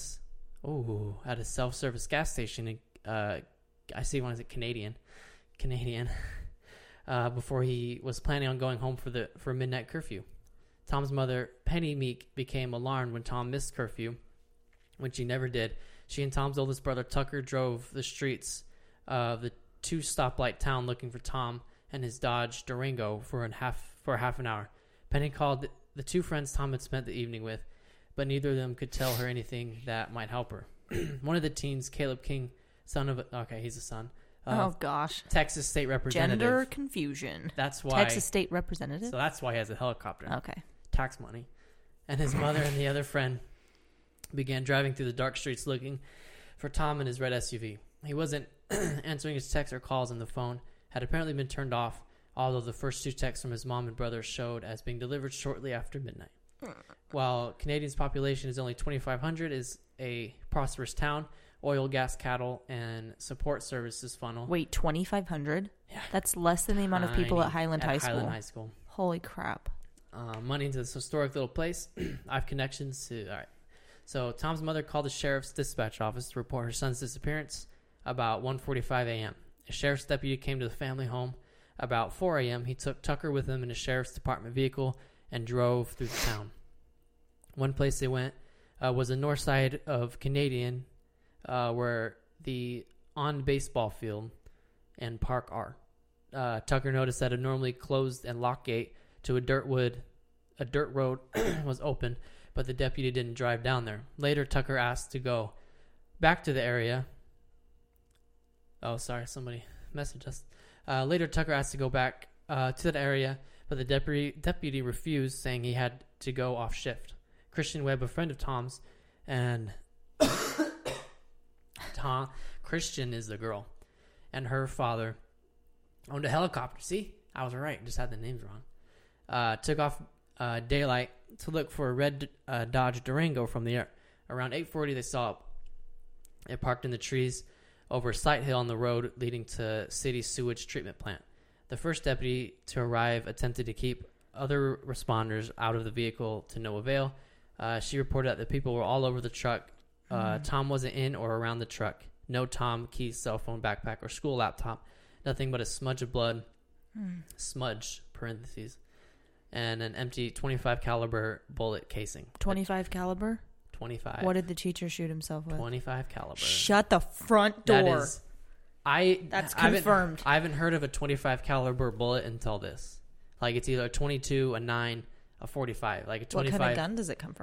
self-service gas station. I see one as a Canadian. Before he was planning on going home for midnight curfew. Tom's mother, Penny Meek, became alarmed when Tom missed curfew, which he never did. She and Tom's oldest brother, Tucker, drove the streets of the 2-stoplight town looking for Tom and his Dodge Durango for half an hour. Penny called the two friends Tom had spent the evening with, but neither of them could tell her anything that might help her. One of the teens, Caleb King, he's a son. Oh, gosh. Texas state representative. Gender confusion. That's why. Texas state representative? So that's why he has a helicopter. Okay. Tax money. And his mother and the other friend began driving through the dark streets looking for Tom in his red SUV. He wasn't answering his texts or calls, and the phone had apparently been turned off, although the first 2 texts from his mom and brother showed as being delivered shortly after midnight. While Canadians' population is only 2,500, is a prosperous town. Oil, gas, cattle, and support services funnel. Wait, 2,500? Yeah. That's less than the amount of people at Highland High School. Highland High School. Holy crap. Money into this historic little place. I have connections to... All right. So Tom's mother called the sheriff's dispatch office to report her son's disappearance about 1:45 a.m. A sheriff's deputy came to the family home about 4 a.m. He took Tucker with him in a sheriff's department vehicle and drove through the town. One place they went was the north side of Canadian, where the on baseball field and park are. Tucker noticed that a normally closed and locked gate to a dirt road was open, but the deputy didn't drive down there. Later, Tucker asked to go back to the area. Oh, sorry, somebody messaged us. Later, Tucker asked to go back to that area, but the deputy refused, saying he had to go off shift. Christian Webb, a friend of Tom's, and Christian is the girl, and her father owned a helicopter. See, I was right, just had the names wrong. Took off daylight to look for a red Dodge Durango from the air. Around 8:40, they saw it parked in the trees over a slight hill on the road leading to city sewage treatment plant. The first deputy to arrive attempted to keep other responders out of the vehicle to no avail. She reported that the people were all over the truck. Tom wasn't in or around the truck. No Tom, keys, cell phone, backpack, or school laptop. Nothing but a smudge of blood. Smudge, parentheses. And an empty .25 caliber bullet casing. 25 caliber? 25. What did the teacher shoot himself with? 25 caliber. Shut the front door. That's confirmed. I haven't heard of a .25 caliber bullet until this. Like, it's either a 22, a 9, a 45. Like a 25. What kind of gun does it come from?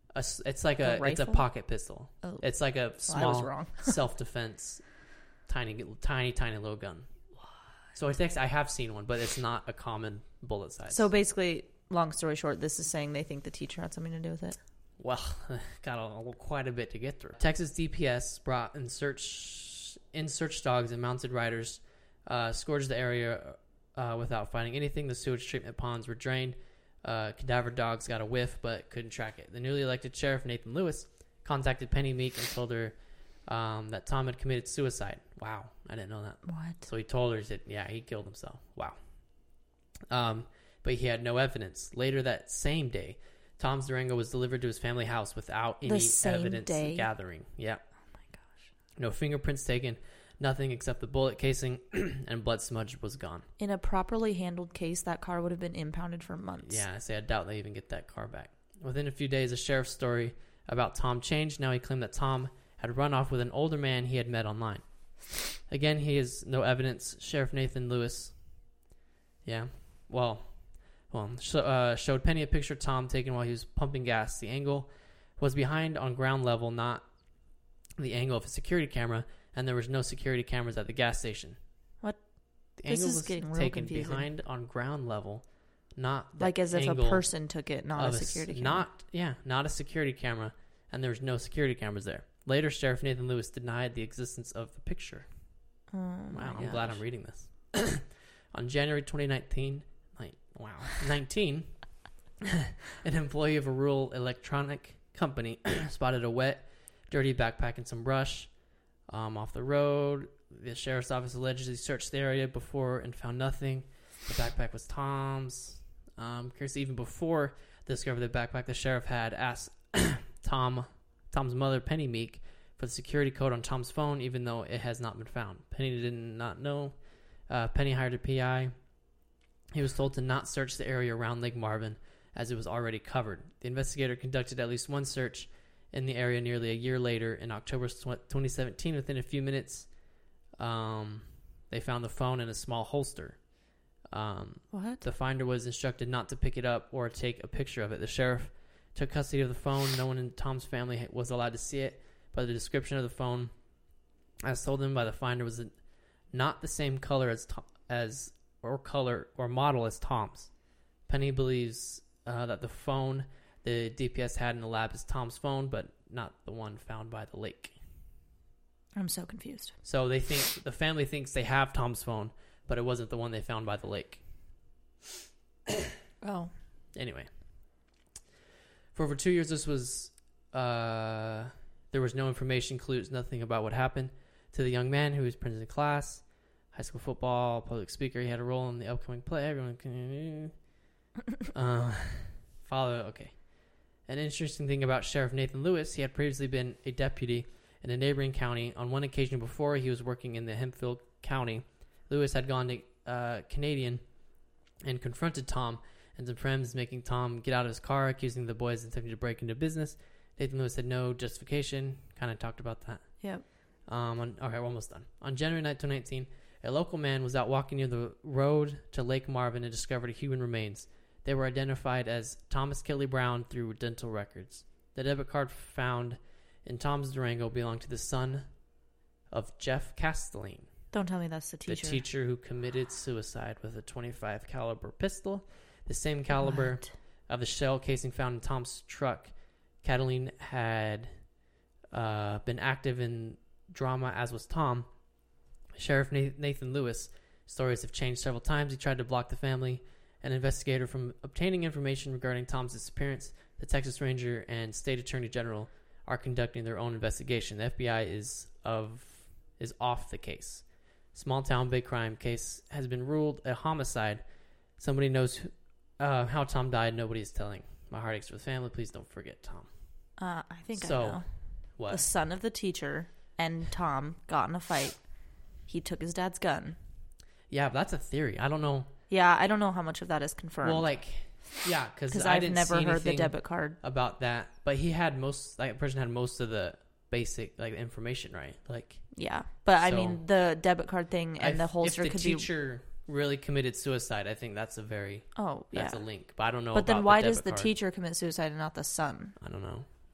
It's like a rifle? pocket pistol. Oh. It's like a I was small wrong. self-defense, tiny little gun. So I have seen one, but it's not a common bullet size. So basically, long story short, this is saying they think the teacher had something to do with it. Well, got quite a bit to get through. Texas DPS brought in search dogs and mounted riders, scourged the area without finding anything. The sewage treatment ponds were drained. Cadaver dogs got a whiff but couldn't track it. The newly elected sheriff, Nathan Lewis, contacted Penny Meek and told her that Tom had committed suicide. Wow, I didn't know that. What? So he told her that, yeah, he killed himself. Wow. But he had no evidence. Later that same day, Tom's Durango was delivered to his family house without any evidence gathering. Yeah. Oh my gosh. No fingerprints taken, nothing except the bullet casing, and blood smudge was gone. In a properly handled case, that car would have been impounded for months. Yeah, I doubt they even get that car back. Within a few days, the sheriff's story about Tom changed. Now he claimed that Tom had run off with an older man he had met online. Again, he has no evidence. Sheriff Nathan Lewis, showed Penny a picture of Tom taken while he was pumping gas. The angle was behind on ground level, not the angle of a security camera, and there was no security cameras at the gas station. What? The angle was taken behind on ground level, not the like as if a person took it, not a security camera. Not a security camera, and there was no security cameras there. Later, Sheriff Nathan Lewis denied the existence of the picture. Oh, wow, I'm glad I'm reading this. On January 2019, an employee of a rural electronic company spotted a wet, dirty backpack and some brush off the road. The sheriff's office allegedly searched the area before and found nothing. The backpack was Tom's. Curious, even before they discovered the backpack, the sheriff had asked Tom's mother, Penny Meek, for the security code on Tom's phone, even though it has not been found. Penny did not know. Penny hired a PI. He was told to not search the area around Lake Marvin, as it was already covered. The investigator conducted at least one search in the area nearly a year later. In October 2017, within a few minutes, they found the phone in a small holster. What? The finder was instructed not to pick it up or take a picture of it. The sheriff took custody of the phone. No one in Tom's family was allowed to see it, but the description of the phone, as told him by the finder, was not the same color or model as Tom's. Penny believes that the phone the DPS had in the lab is Tom's phone, but not the one found by the lake. I'm so confused. So the family thinks they have Tom's phone, but it wasn't the one they found by the lake. Oh. Anyway. For over 2 years, there was no information, clues, nothing about what happened to the young man who was presenting class, high school football, public speaker. He had a role in the upcoming play. Everyone can follow. Okay. An interesting thing about Sheriff Nathan Lewis, he had previously been a deputy in a neighboring county. On one occasion before, he was working in the Hempfield County. Lewis had gone to Canadian and confronted Tom and some friends, making Tom get out of his car, accusing the boys of attempting to break into business. Nathan Lewis had no justification. Kind of talked about that. Yep. Okay, we're almost done. On January 9, 2019, a local man was out walking near the road to Lake Marvin and discovered human remains. They were identified as Thomas Kelly Brown through dental records. The debit card found in Tom's Durango belonged to the son of Jeff Castelline. Don't tell me that's the teacher. The teacher who committed suicide with a .25 caliber pistol, the same caliber of the shell casing found in Tom's truck. Castelline had been active in drama, as was Tom. Sheriff Nathan Lewis' stories have changed several times. He tried to block the family, an investigator, from obtaining information regarding Tom's disappearance. The Texas Ranger and State Attorney General are conducting their own investigation. The FBI is off the case. Small town, big crime case has been ruled a homicide. Somebody knows how Tom died. Nobody is telling. My heart aches for the family. Please don't forget Tom. I think I know. What? The son of the teacher and Tom got in a fight. He took his dad's gun. Yeah, but that's a theory. I don't know. Yeah, I don't know how much of that is confirmed. Well, because I've never heard the debit card about that. But he had person had most of the basic information, right? Yeah, but I mean the debit card thing and the holster could be. If the teacher really committed suicide, I think that's a link. But I don't know. But then about why the does the card. teacher commit suicide and not the son? I don't know.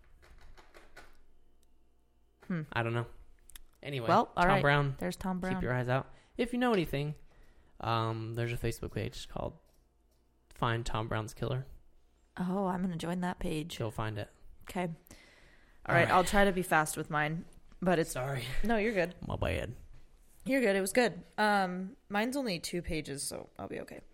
I don't know. Anyway, Well, all Tom right. Brown. There's Tom Brown. Keep your eyes out. If you know anything, there's a Facebook page called Find Tom Brown's Killer. Oh, I'm going to join that page. You'll find it. Okay. All right. I'll try to be fast with mine, but it's... Sorry. No, you're good. My bad. You're good. It was good. Mine's only 2 pages, so I'll be okay.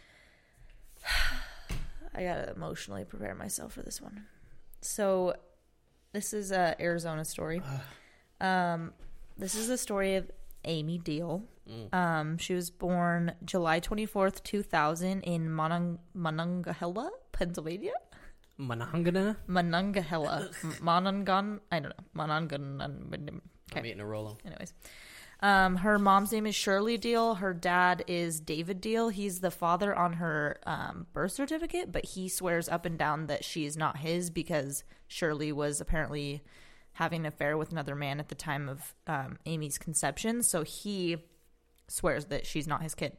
I gotta emotionally prepare myself for this one. So, this is a Arizona story. This is the story of Amy Deal. She was born July 24th, 2000 in Monongahela, Pennsylvania. Monongahela? Monongahela. Monongan? I don't know. Monongan. I'm eating a Rolo. Anyways. Her mom's name is Shirley Deal. Her dad is David Deal. He's the father on her birth certificate, but he swears up and down that she's not his because Shirley was apparently having an affair with another man at the time of Amy's conception. So he swears that she's not his kid.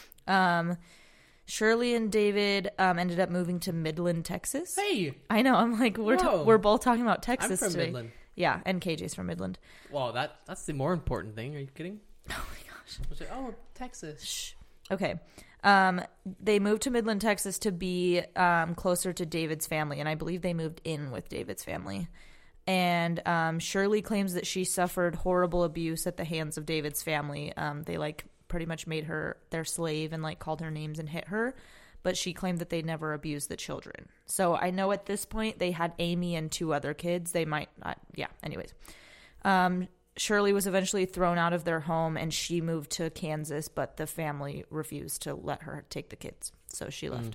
Shirley and David ended up moving to Midland, Texas. Hey! I know. I'm like, we're both talking about Texas I'm from today. Midland. Yeah, and KJ's from Midland. Well, that's the more important thing. Are you kidding? Oh my gosh. I was like, oh, Texas. Shh. Okay. They moved to Midland, Texas to be closer to David's family, and I believe they moved in with David's family. And Shirley claims that she suffered horrible abuse at the hands of David's family. They pretty much made her their slave and called her names and hit her. But she claimed that they never abused the children. So I know at this point they had Amy and 2 other kids. They might not. Yeah. Anyways. Shirley was eventually thrown out of their home and she moved to Kansas, but the family refused to let her take the kids. So she left.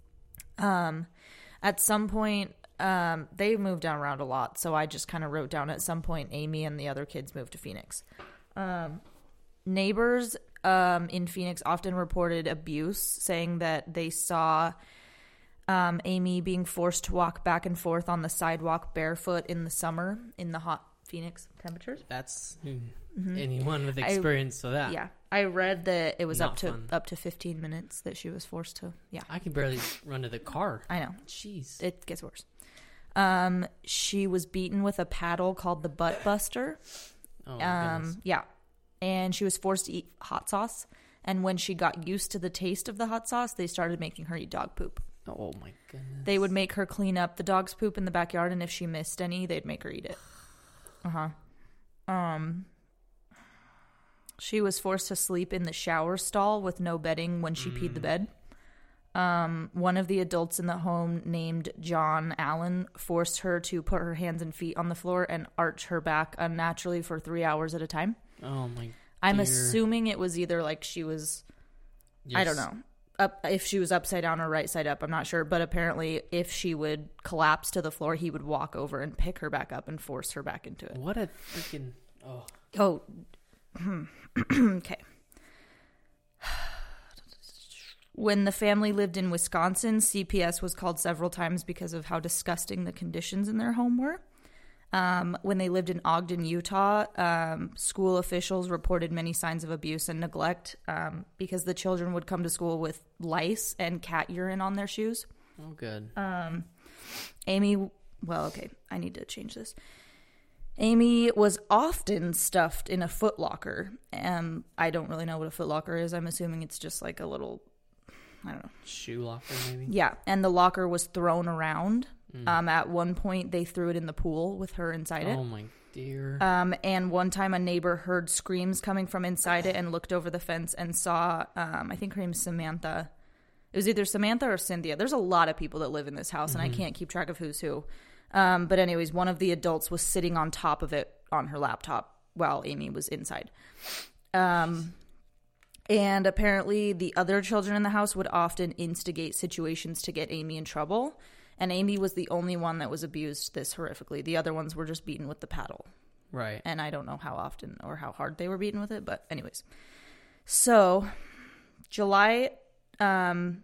At some point, they moved around a lot. So I just kind of wrote down at some point Amy and the other kids moved to Phoenix. Neighbors in Phoenix often reported abuse, saying that they saw Amy being forced to walk back and forth on the sidewalk barefoot in the summer in the hot Phoenix temperatures. That's anyone with experience to that. Yeah, I read that it was Not up to 15 minutes that she was forced to. Yeah, I can barely run to the car. I know. Jeez, it gets worse. She was beaten with a paddle called the Butt Buster. Oh my goodness. Yeah. And she was forced to eat hot sauce. And when she got used to the taste of the hot sauce, they started making her eat dog poop. Oh, my goodness. They would make her clean up the dog's poop in the backyard, and if she missed any, they'd make her eat it. She was forced to sleep in the shower stall with no bedding when she peed the bed. One of the adults in the home, named John Allen, forced her to put her hands and feet on the floor and arch her back unnaturally for 3 hours at a time. Oh my! I'm assuming it was either she was, I don't know, if she was upside down or right side up. I'm not sure, but apparently, if she would collapse to the floor, he would walk over and pick her back up and force her back into it. What a freaking Okay. When the family lived in Wisconsin, CPS was called several times because of how disgusting the conditions in their home were. When they lived in Ogden, Utah, school officials reported many signs of abuse and neglect because the children would come to school with lice and cat urine on their shoes. Oh, good. I need to change this. Amy was often stuffed in a footlocker. I don't really know what a footlocker is. I'm assuming it's just like a little, I don't know. Shoe locker, maybe? Yeah, and the locker was thrown around. At one point, they threw it in the pool with her inside it. Oh, my dear. And one time, a neighbor heard screams coming from inside it and looked over the fence and saw, I think her name's Samantha. It was either Samantha or Cynthia. There's a lot of people that live in this house, and I can't keep track of who's who. But anyways, one of the adults was sitting on top of it on her laptop while Amy was inside. And apparently, the other children in the house would often instigate situations to get Amy in trouble. And Amy was the only one that was abused this horrifically. The other ones were just beaten with the paddle. Right. And I don't know how often or how hard they were beaten with it. But anyways. So, July 12th,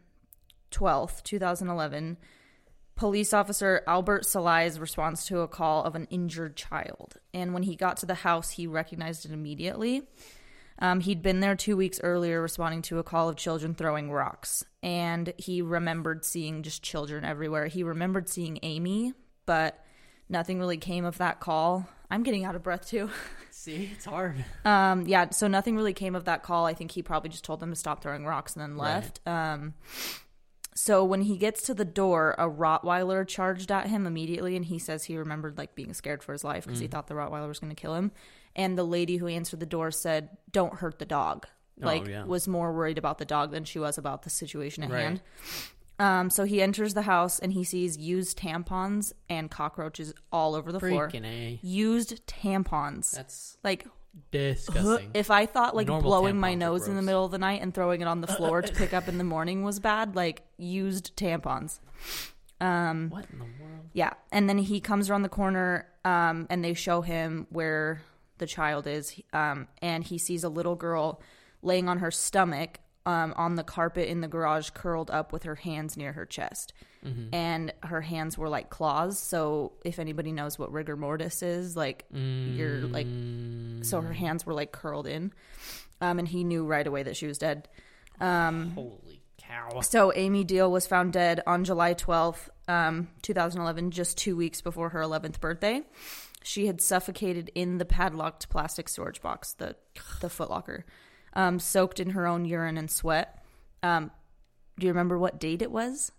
2011, police officer Albert Salais responds to a call of an injured child. And when he got to the house, he recognized it immediately. He'd been there 2 weeks earlier responding to a call of children throwing rocks. And he remembered seeing just children everywhere. He remembered seeing Amy, but nothing really came of that call. I'm getting out of breath too. See, it's hard. Yeah, so nothing really came of that call. I think he probably just told them to stop throwing rocks and then left. Right. So when he gets to the door, a Rottweiler charged at him immediately, and he says he remembered like being scared for his life because he thought the Rottweiler was going to kill him. And the lady who answered the door said, "Don't hurt the dog." Was more worried about the dog than she was about the situation at hand. So he enters the house and he sees used tampons and cockroaches all over the floor. A. Used tampons. That's like disgusting. If I thought like Normal blowing my tampons are nose in the gross. middle of the night and throwing it on the floor to pick up in the morning was bad, like used tampons. What in the world? Yeah. And then he comes around the corner and they show him where the child is. And he sees a little girl laying on her stomach on the carpet in the garage, curled up with her hands near her chest. And her hands were like claws. So if anybody knows what rigor mortis is, like you're like, so her hands were like curled in. And he knew right away that she was dead. Holy cow. So Amy Deal was found dead on July 12th, 2011, just 2 weeks before her 11th birthday. She had suffocated in the padlocked plastic storage box, the Foot Locker. Soaked in her own urine and sweat. Do you remember what date it was?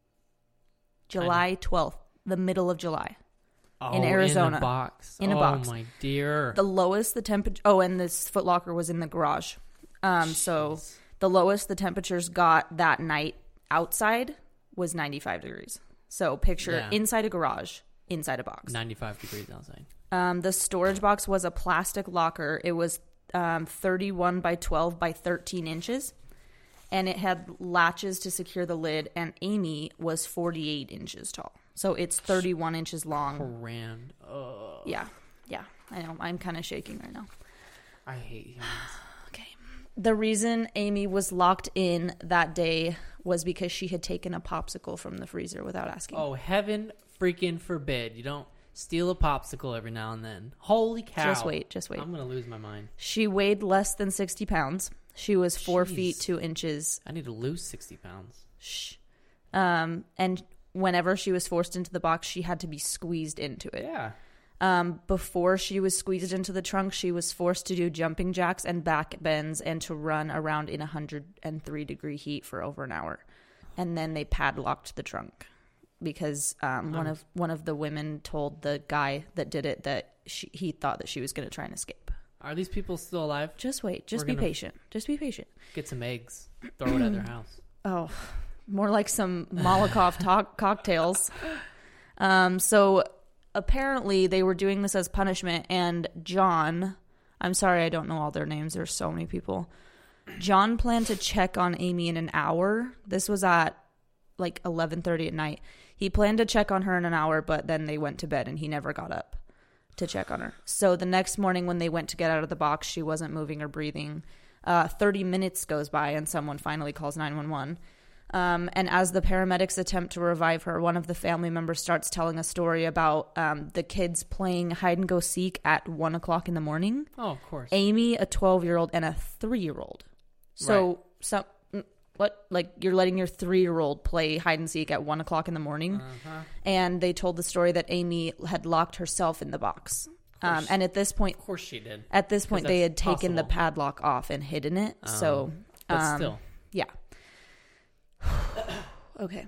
July 12th, the middle of July. In Arizona. In a box. In a box. Oh, my dear. The lowest the temperature... Oh, and this Foot Locker was in the garage. So the lowest the temperatures got that night outside was 95 degrees. So picture inside a garage, inside a box. 95 degrees outside. The storage box was a plastic locker. It was 31 by 12 by 13 inches, and it had latches to secure the lid, and Amy was 48 inches tall, so it's 31 inches long. Crammed. Oh. Yeah, I know. I'm kind of shaking right now. I hate humans. Okay. The reason Amy was locked in that day was because she had taken a popsicle from the freezer without asking. Oh, heaven freaking forbid. You don't steal a popsicle every now and then. Holy cow. Just wait. I'm going to lose my mind. She weighed less than 60 pounds. She was 4 feet 2 inches. I need to lose 60 pounds. Shh. And whenever she was forced into the box, she had to be squeezed into it. Yeah. Before she was squeezed into the trunk, she was forced to do jumping jacks and back bends and to run around in 103-degree heat for over an hour. And then they padlocked the trunk. Because one of the women told the guy that did it that he thought that she was going to try and escape. Are these people still alive? Just wait. Just be patient. Just be patient. Get some eggs. Throw it at their house. Oh, more like some Molotov cocktails. So apparently they were doing this as punishment, and John, I'm sorry I don't know all their names. There's so many people. John planned to check on Amy in an hour. This was at like 11:30 at night. He planned to check on her in an hour, but then they went to bed and he never got up to check on her. So the next morning when they went to get out of the box, she wasn't moving or breathing. 30 minutes goes by and someone finally calls 911. And as the paramedics attempt to revive her, one of the family members starts telling a story about the kids playing hide and go seek at 1 o'clock in the morning. Oh, of course. Amy, a 12-year-old, and a 3-year-old. So, what? Like, you're letting your 3-year-old play hide and seek at 1 o'clock in the morning? And they told the story that Amy had locked herself in the box. And at this point... Of course she did. At this point, they had taken the possible. padlock off and hidden it. But still. Yeah. Okay.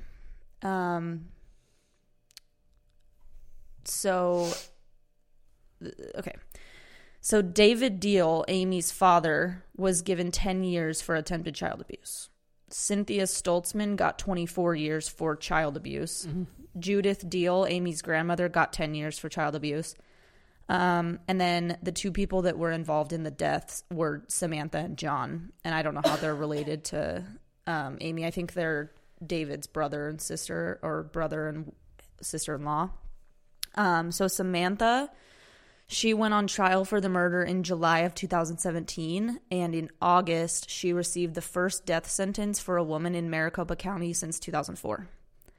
So David Deal, Amy's father, was given 10 years for attempted child abuse. Cynthia Stoltzman got 24 years for child abuse. Judith Deal, Amy's grandmother, got 10 years for child abuse. And then the two people that were involved in the deaths were Samantha and John. And I don't know how they're related to Amy. I think they're David's brother and sister, or brother and sister-in-law. So Samantha, she went on trial for the murder in July of 2017, and in August, she received the first death sentence for a woman in Maricopa County since 2004.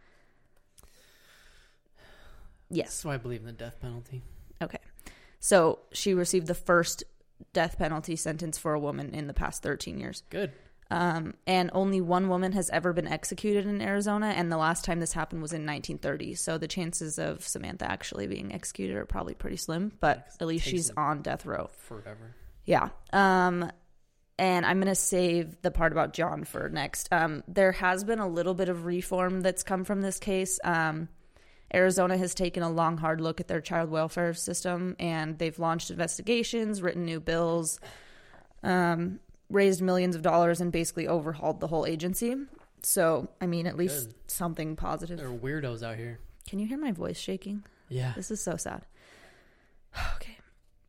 Yes. So I believe in the death penalty. Okay. So she received the first death penalty sentence for a woman in the past 13 years. Good. And only one woman has ever been executed in Arizona, and the last time this happened was in 1930. So the chances of Samantha actually being executed are probably pretty slim, but at least she's on death row. Forever. Yeah. And I'm going to save the part about John for next. There has been a little bit of reform that's come from this case. Arizona has taken a long, hard look at their child welfare system, and they've launched investigations, written new bills, raised millions of dollars, and basically overhauled the whole agency. So, I mean, at least something positive. There are weirdos out here. Can you hear my voice shaking? Yeah. This is so sad. Okay.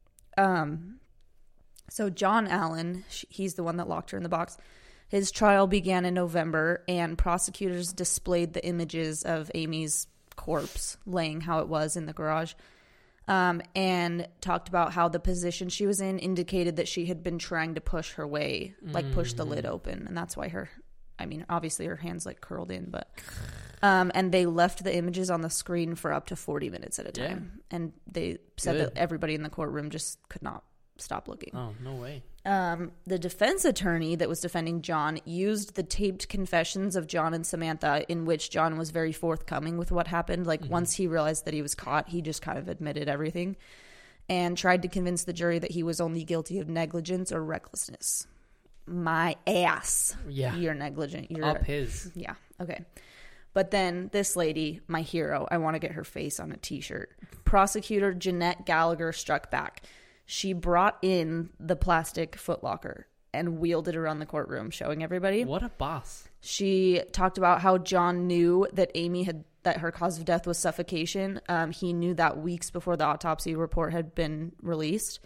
So John Allen, he's the one that locked her in the box. His trial began in November, and prosecutors displayed the images of Amy's corpse laying how it was in the garage, and talked about how the position she was in indicated that she had been trying to push her way, like push the lid open, and that's why obviously her hands like curled in, but and they left the images on the screen for up to 40 minutes at a time, and they said that everybody in the courtroom just could not stop looking. Oh, no way. The defense attorney that was defending John used the taped confessions of John and Samantha, in which John was very forthcoming with what happened. Like, once he realized that he was caught, he just kind of admitted everything and tried to convince the jury that he was only guilty of negligence or recklessness. My ass. Yeah. You're negligent. You're up his. Yeah. Okay. But then this lady, my hero, I want to get her face on a t-shirt. Prosecutor Jeanette Gallagher struck back. She brought in the plastic footlocker and wheeled it around the courtroom, showing everybody. What a boss. She talked about how John knew that that her cause of death was suffocation. He knew that weeks before the autopsy report had been released.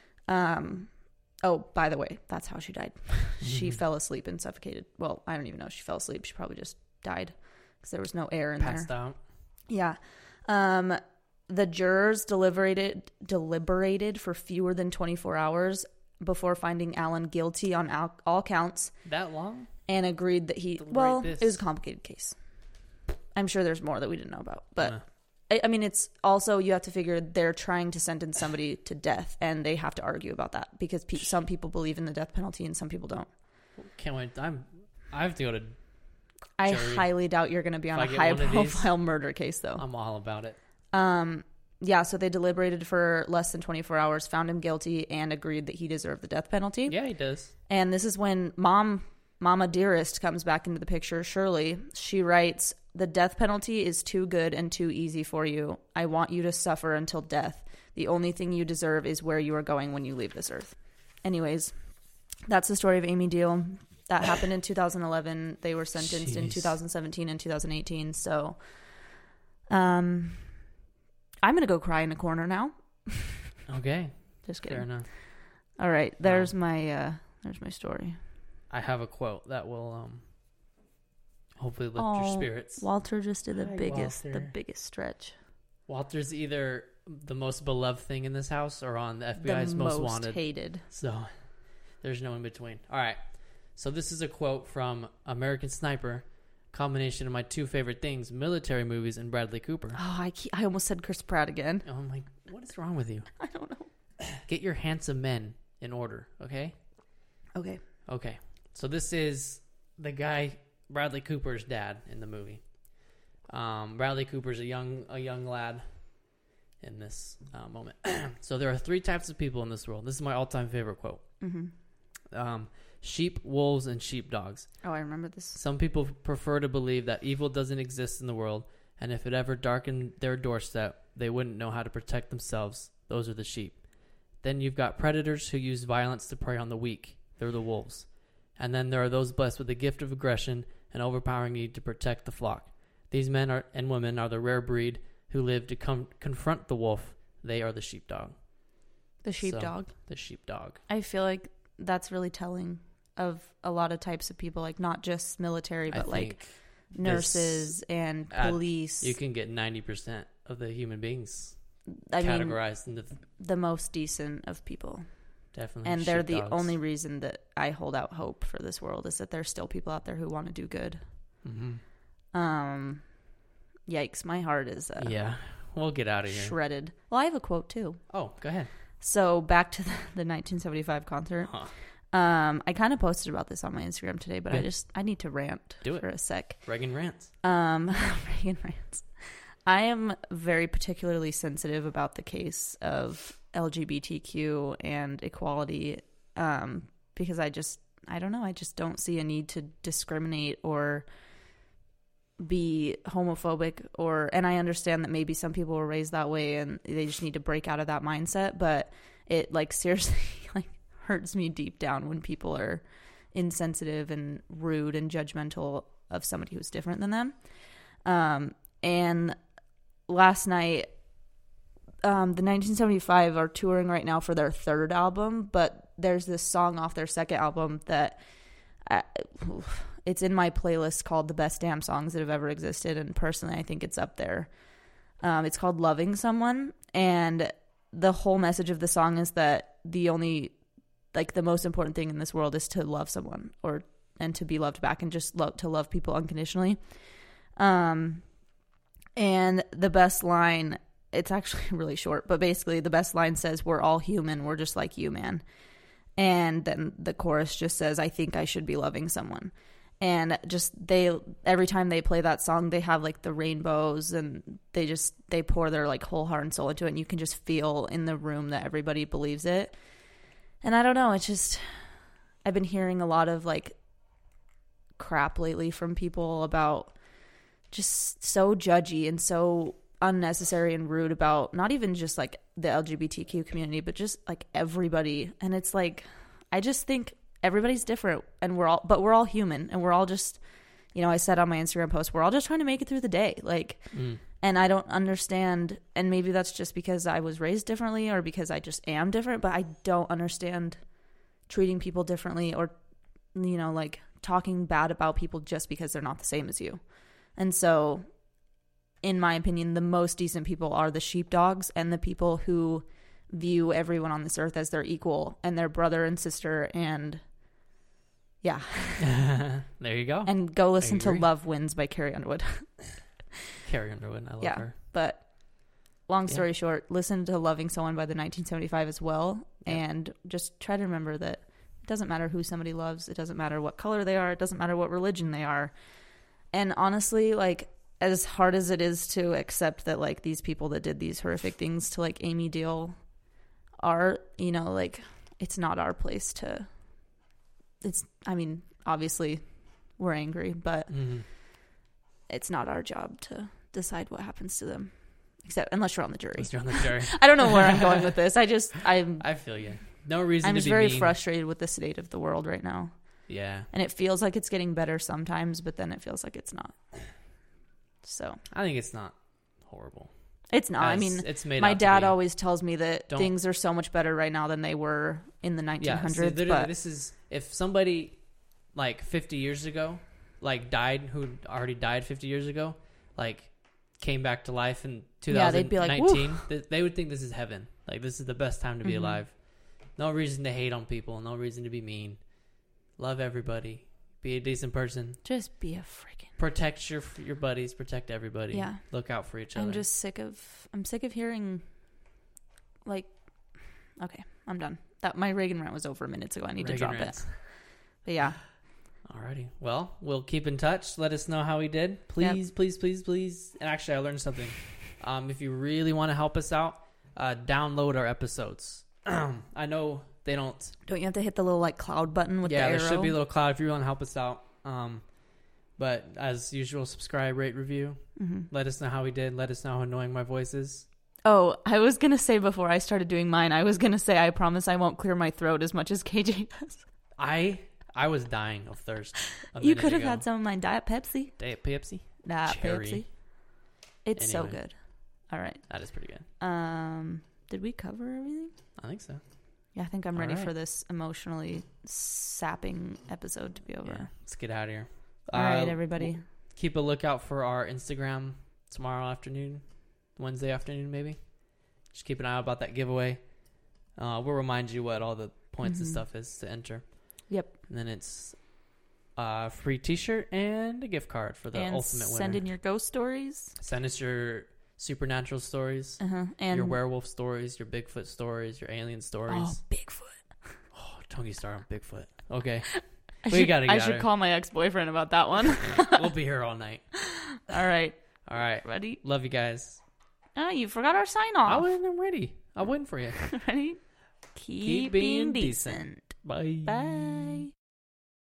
Oh, by the way, that's how she died. She fell asleep and suffocated. Well, I don't even know if she fell asleep. She probably just died because there was no air in there. Passed out. Yeah. The jurors deliberated for fewer than 24 hours before finding Allen guilty on all counts. That long? And agreed that it was a complicated case. I'm sure there's more that we didn't know about. But, I mean, it's also, you have to figure they're trying to sentence somebody to death, and they have to argue about that because some people believe in the death penalty and some people don't. Can't wait. I have to go to I jury. Highly doubt you're going to be on a high-profile murder case, though. I'm all about it. Yeah, so they deliberated for less than 24 hours, found him guilty, and agreed that he deserved the death penalty. Yeah, he does. And this is when Mama Dearest comes back into the picture, Shirley. She writes, "The death penalty is too good and too easy for you. I want you to suffer until death. The only thing you deserve is where you are going when you leave this earth." Anyways, that's the story of Amy Deal. That happened in 2011. They were sentenced in 2017 and 2018. So, I'm going to go cry in a corner now. Okay. Just kidding. Fair enough. All right. There's my story. I have a quote that will hopefully lift your spirits. Walter just did the biggest stretch. Walter's either the most beloved thing in this house or on the FBI's most wanted. Hated. So there's no in between. All right. So this is a quote from American Sniper. Combination of my two favorite things, military movies and Bradley Cooper. Oh, I almost said Chris Pratt again. Oh, I'm like, what is wrong with you? I don't know. Get your handsome men in order, okay? Okay. So this is the guy, Bradley Cooper's dad in the movie. Bradley Cooper's a young lad in this moment. So there are three types of people in this world. This is my all-time favorite quote. Mm-hmm. Sheep, wolves, and sheepdogs. Oh, I remember this. Some people prefer to believe that evil doesn't exist in the world, and if it ever darkened their doorstep, they wouldn't know how to protect themselves. Those are the sheep. Then you've got predators who use violence to prey on the weak. They're the wolves. And then there are those blessed with the gift of aggression and overpowering need to protect the flock. These men and women are the rare breed who live to confront the wolf. They are the sheepdog. The sheepdog? So, the sheepdog. I feel like that's really telling of a lot of types of people, like not just military, but like nurses and police. You can get 90% of the human beings categorized into the most decent of people. Definitely. And they're the only reason that I hold out hope for this world, is that there's still people out there who want to do good. Mm-hmm. Yikes, my heart is yeah, we'll get out of here. Shredded. Well, I have a quote too. Oh, go ahead. So back to the 1975 concert. I kind of posted about this on my Instagram today, but Yeah. I need to rant Do it. for a sec. Reagan rants. Reagan rants. I am very particularly sensitive about the case of LGBTQ and equality, because I don't know, I just don't see a need to discriminate or be homophobic, and I understand that maybe some people were raised that way and they just need to break out of that mindset, but it like seriously like hurts me deep down when people are insensitive and rude and judgmental of somebody who's different than them. And last night, the 1975 are touring right now for their third album, but there's this song off their second album that it's in my playlist called The Best Damn Songs That Have Ever Existed, and personally I think it's up there. It's called Loving Someone, and the whole message of the song is that the most important thing in this world is to love someone and to be loved back and just to love people unconditionally. And the best line, it's actually really short, but basically the best line says, "We're all human. We're just like you, man." And then the chorus just says, "I think I should be loving someone." And just every time they play that song, they have like the rainbows and they pour their like whole heart and soul into it. And you can just feel in the room that everybody believes it. And I don't know, it's just, I've been hearing a lot of like crap lately from people about just so judgy and so unnecessary and rude about not even just like the LGBTQ community, but just like everybody. And it's like, I just think everybody's different and we're all human, and we're all just, I said on my Instagram post, we're all just trying to make it through the day. Like, and I don't understand, and maybe that's just because I was raised differently or because I just am different, but I don't understand treating people differently or, like talking bad about people just because they're not the same as you. And so, in my opinion, the most decent people are the sheepdogs and the people who view everyone on this earth as their equal and their brother and sister, and yeah. There you go. And go listen to Love Wins by Carrie Underwood. Carrie Underwood, I love her. But long story short, listen to Loving Someone by the 1975 as well, and just try to remember that it doesn't matter who somebody loves, it doesn't matter what color they are, it doesn't matter what religion they are. And honestly, like, as hard as it is to accept that like these people that did these horrific things to like Amy Deal are, like, it's not our place to, obviously we're angry, but it's not our job to decide what happens to them, unless you're on the jury. I don't know where I'm going with this. I feel you. No reason to be I'm just very mean. frustrated with the state of the world right now. Yeah. And it feels like it's getting better sometimes, but then it feels like it's not. So I think it's not horrible. It's not. It's made my out dad to be. always tells me that things are so much better right now than they were in the 1900s. Yeah, see, but this is, if somebody like 50 years ago, like who already died 50 years ago, like came back to life in 2019, they'd be like, they would think this is heaven. Like, this is the best time to be alive. No reason to hate on people. No reason to be mean. Love everybody. Be a decent person. Just be a freaking. Protect your buddies. Protect everybody. Yeah. Look out for each other. I'm sick of hearing, like, okay, I'm done. That my Reagan rant was over minutes ago. I need to drop it. But yeah. Alrighty. Well, we'll keep in touch. Let us know how we did. Please, please, please, please. And actually, I learned something. If you really want to help us out, download our episodes. I know they don't. Don't you have to hit the little like cloud button with the arrow? Yeah, there should be a little cloud if you want to help us out. But as usual, subscribe, rate, review. Let us know how we did. Let us know how annoying my voice is. Oh, I was going to say before I started doing mine, I was going to say I promise I won't clear my throat as much as KJ does. I was dying of thirst. You could have had some of my Diet Pepsi. Diet Pepsi? Nah, Cherry. Pepsi. It's so good. All right. That is pretty good. Did we cover everything? I think so. Yeah, I think I'm ready for this emotionally sapping episode to be over. Yeah, let's get out of here. All right, everybody. Keep a lookout for our Instagram tomorrow afternoon, Wednesday afternoon maybe. Just keep an eye out about that giveaway. We'll remind you what all the points and stuff is to enter. Yep. And then it's a free t-shirt and a gift card for the ultimate winner. Send in your ghost stories. Send us your supernatural stories, and your werewolf stories, your Bigfoot stories, your alien stories. Oh, Bigfoot. Oh, Don't start on Bigfoot. Okay. I should call my ex-boyfriend about that one. We'll be here all night. All right. Ready? Love you guys. You forgot our sign off. I'm ready. I'll win for you. Ready? Keep being decent. Bye. Bye.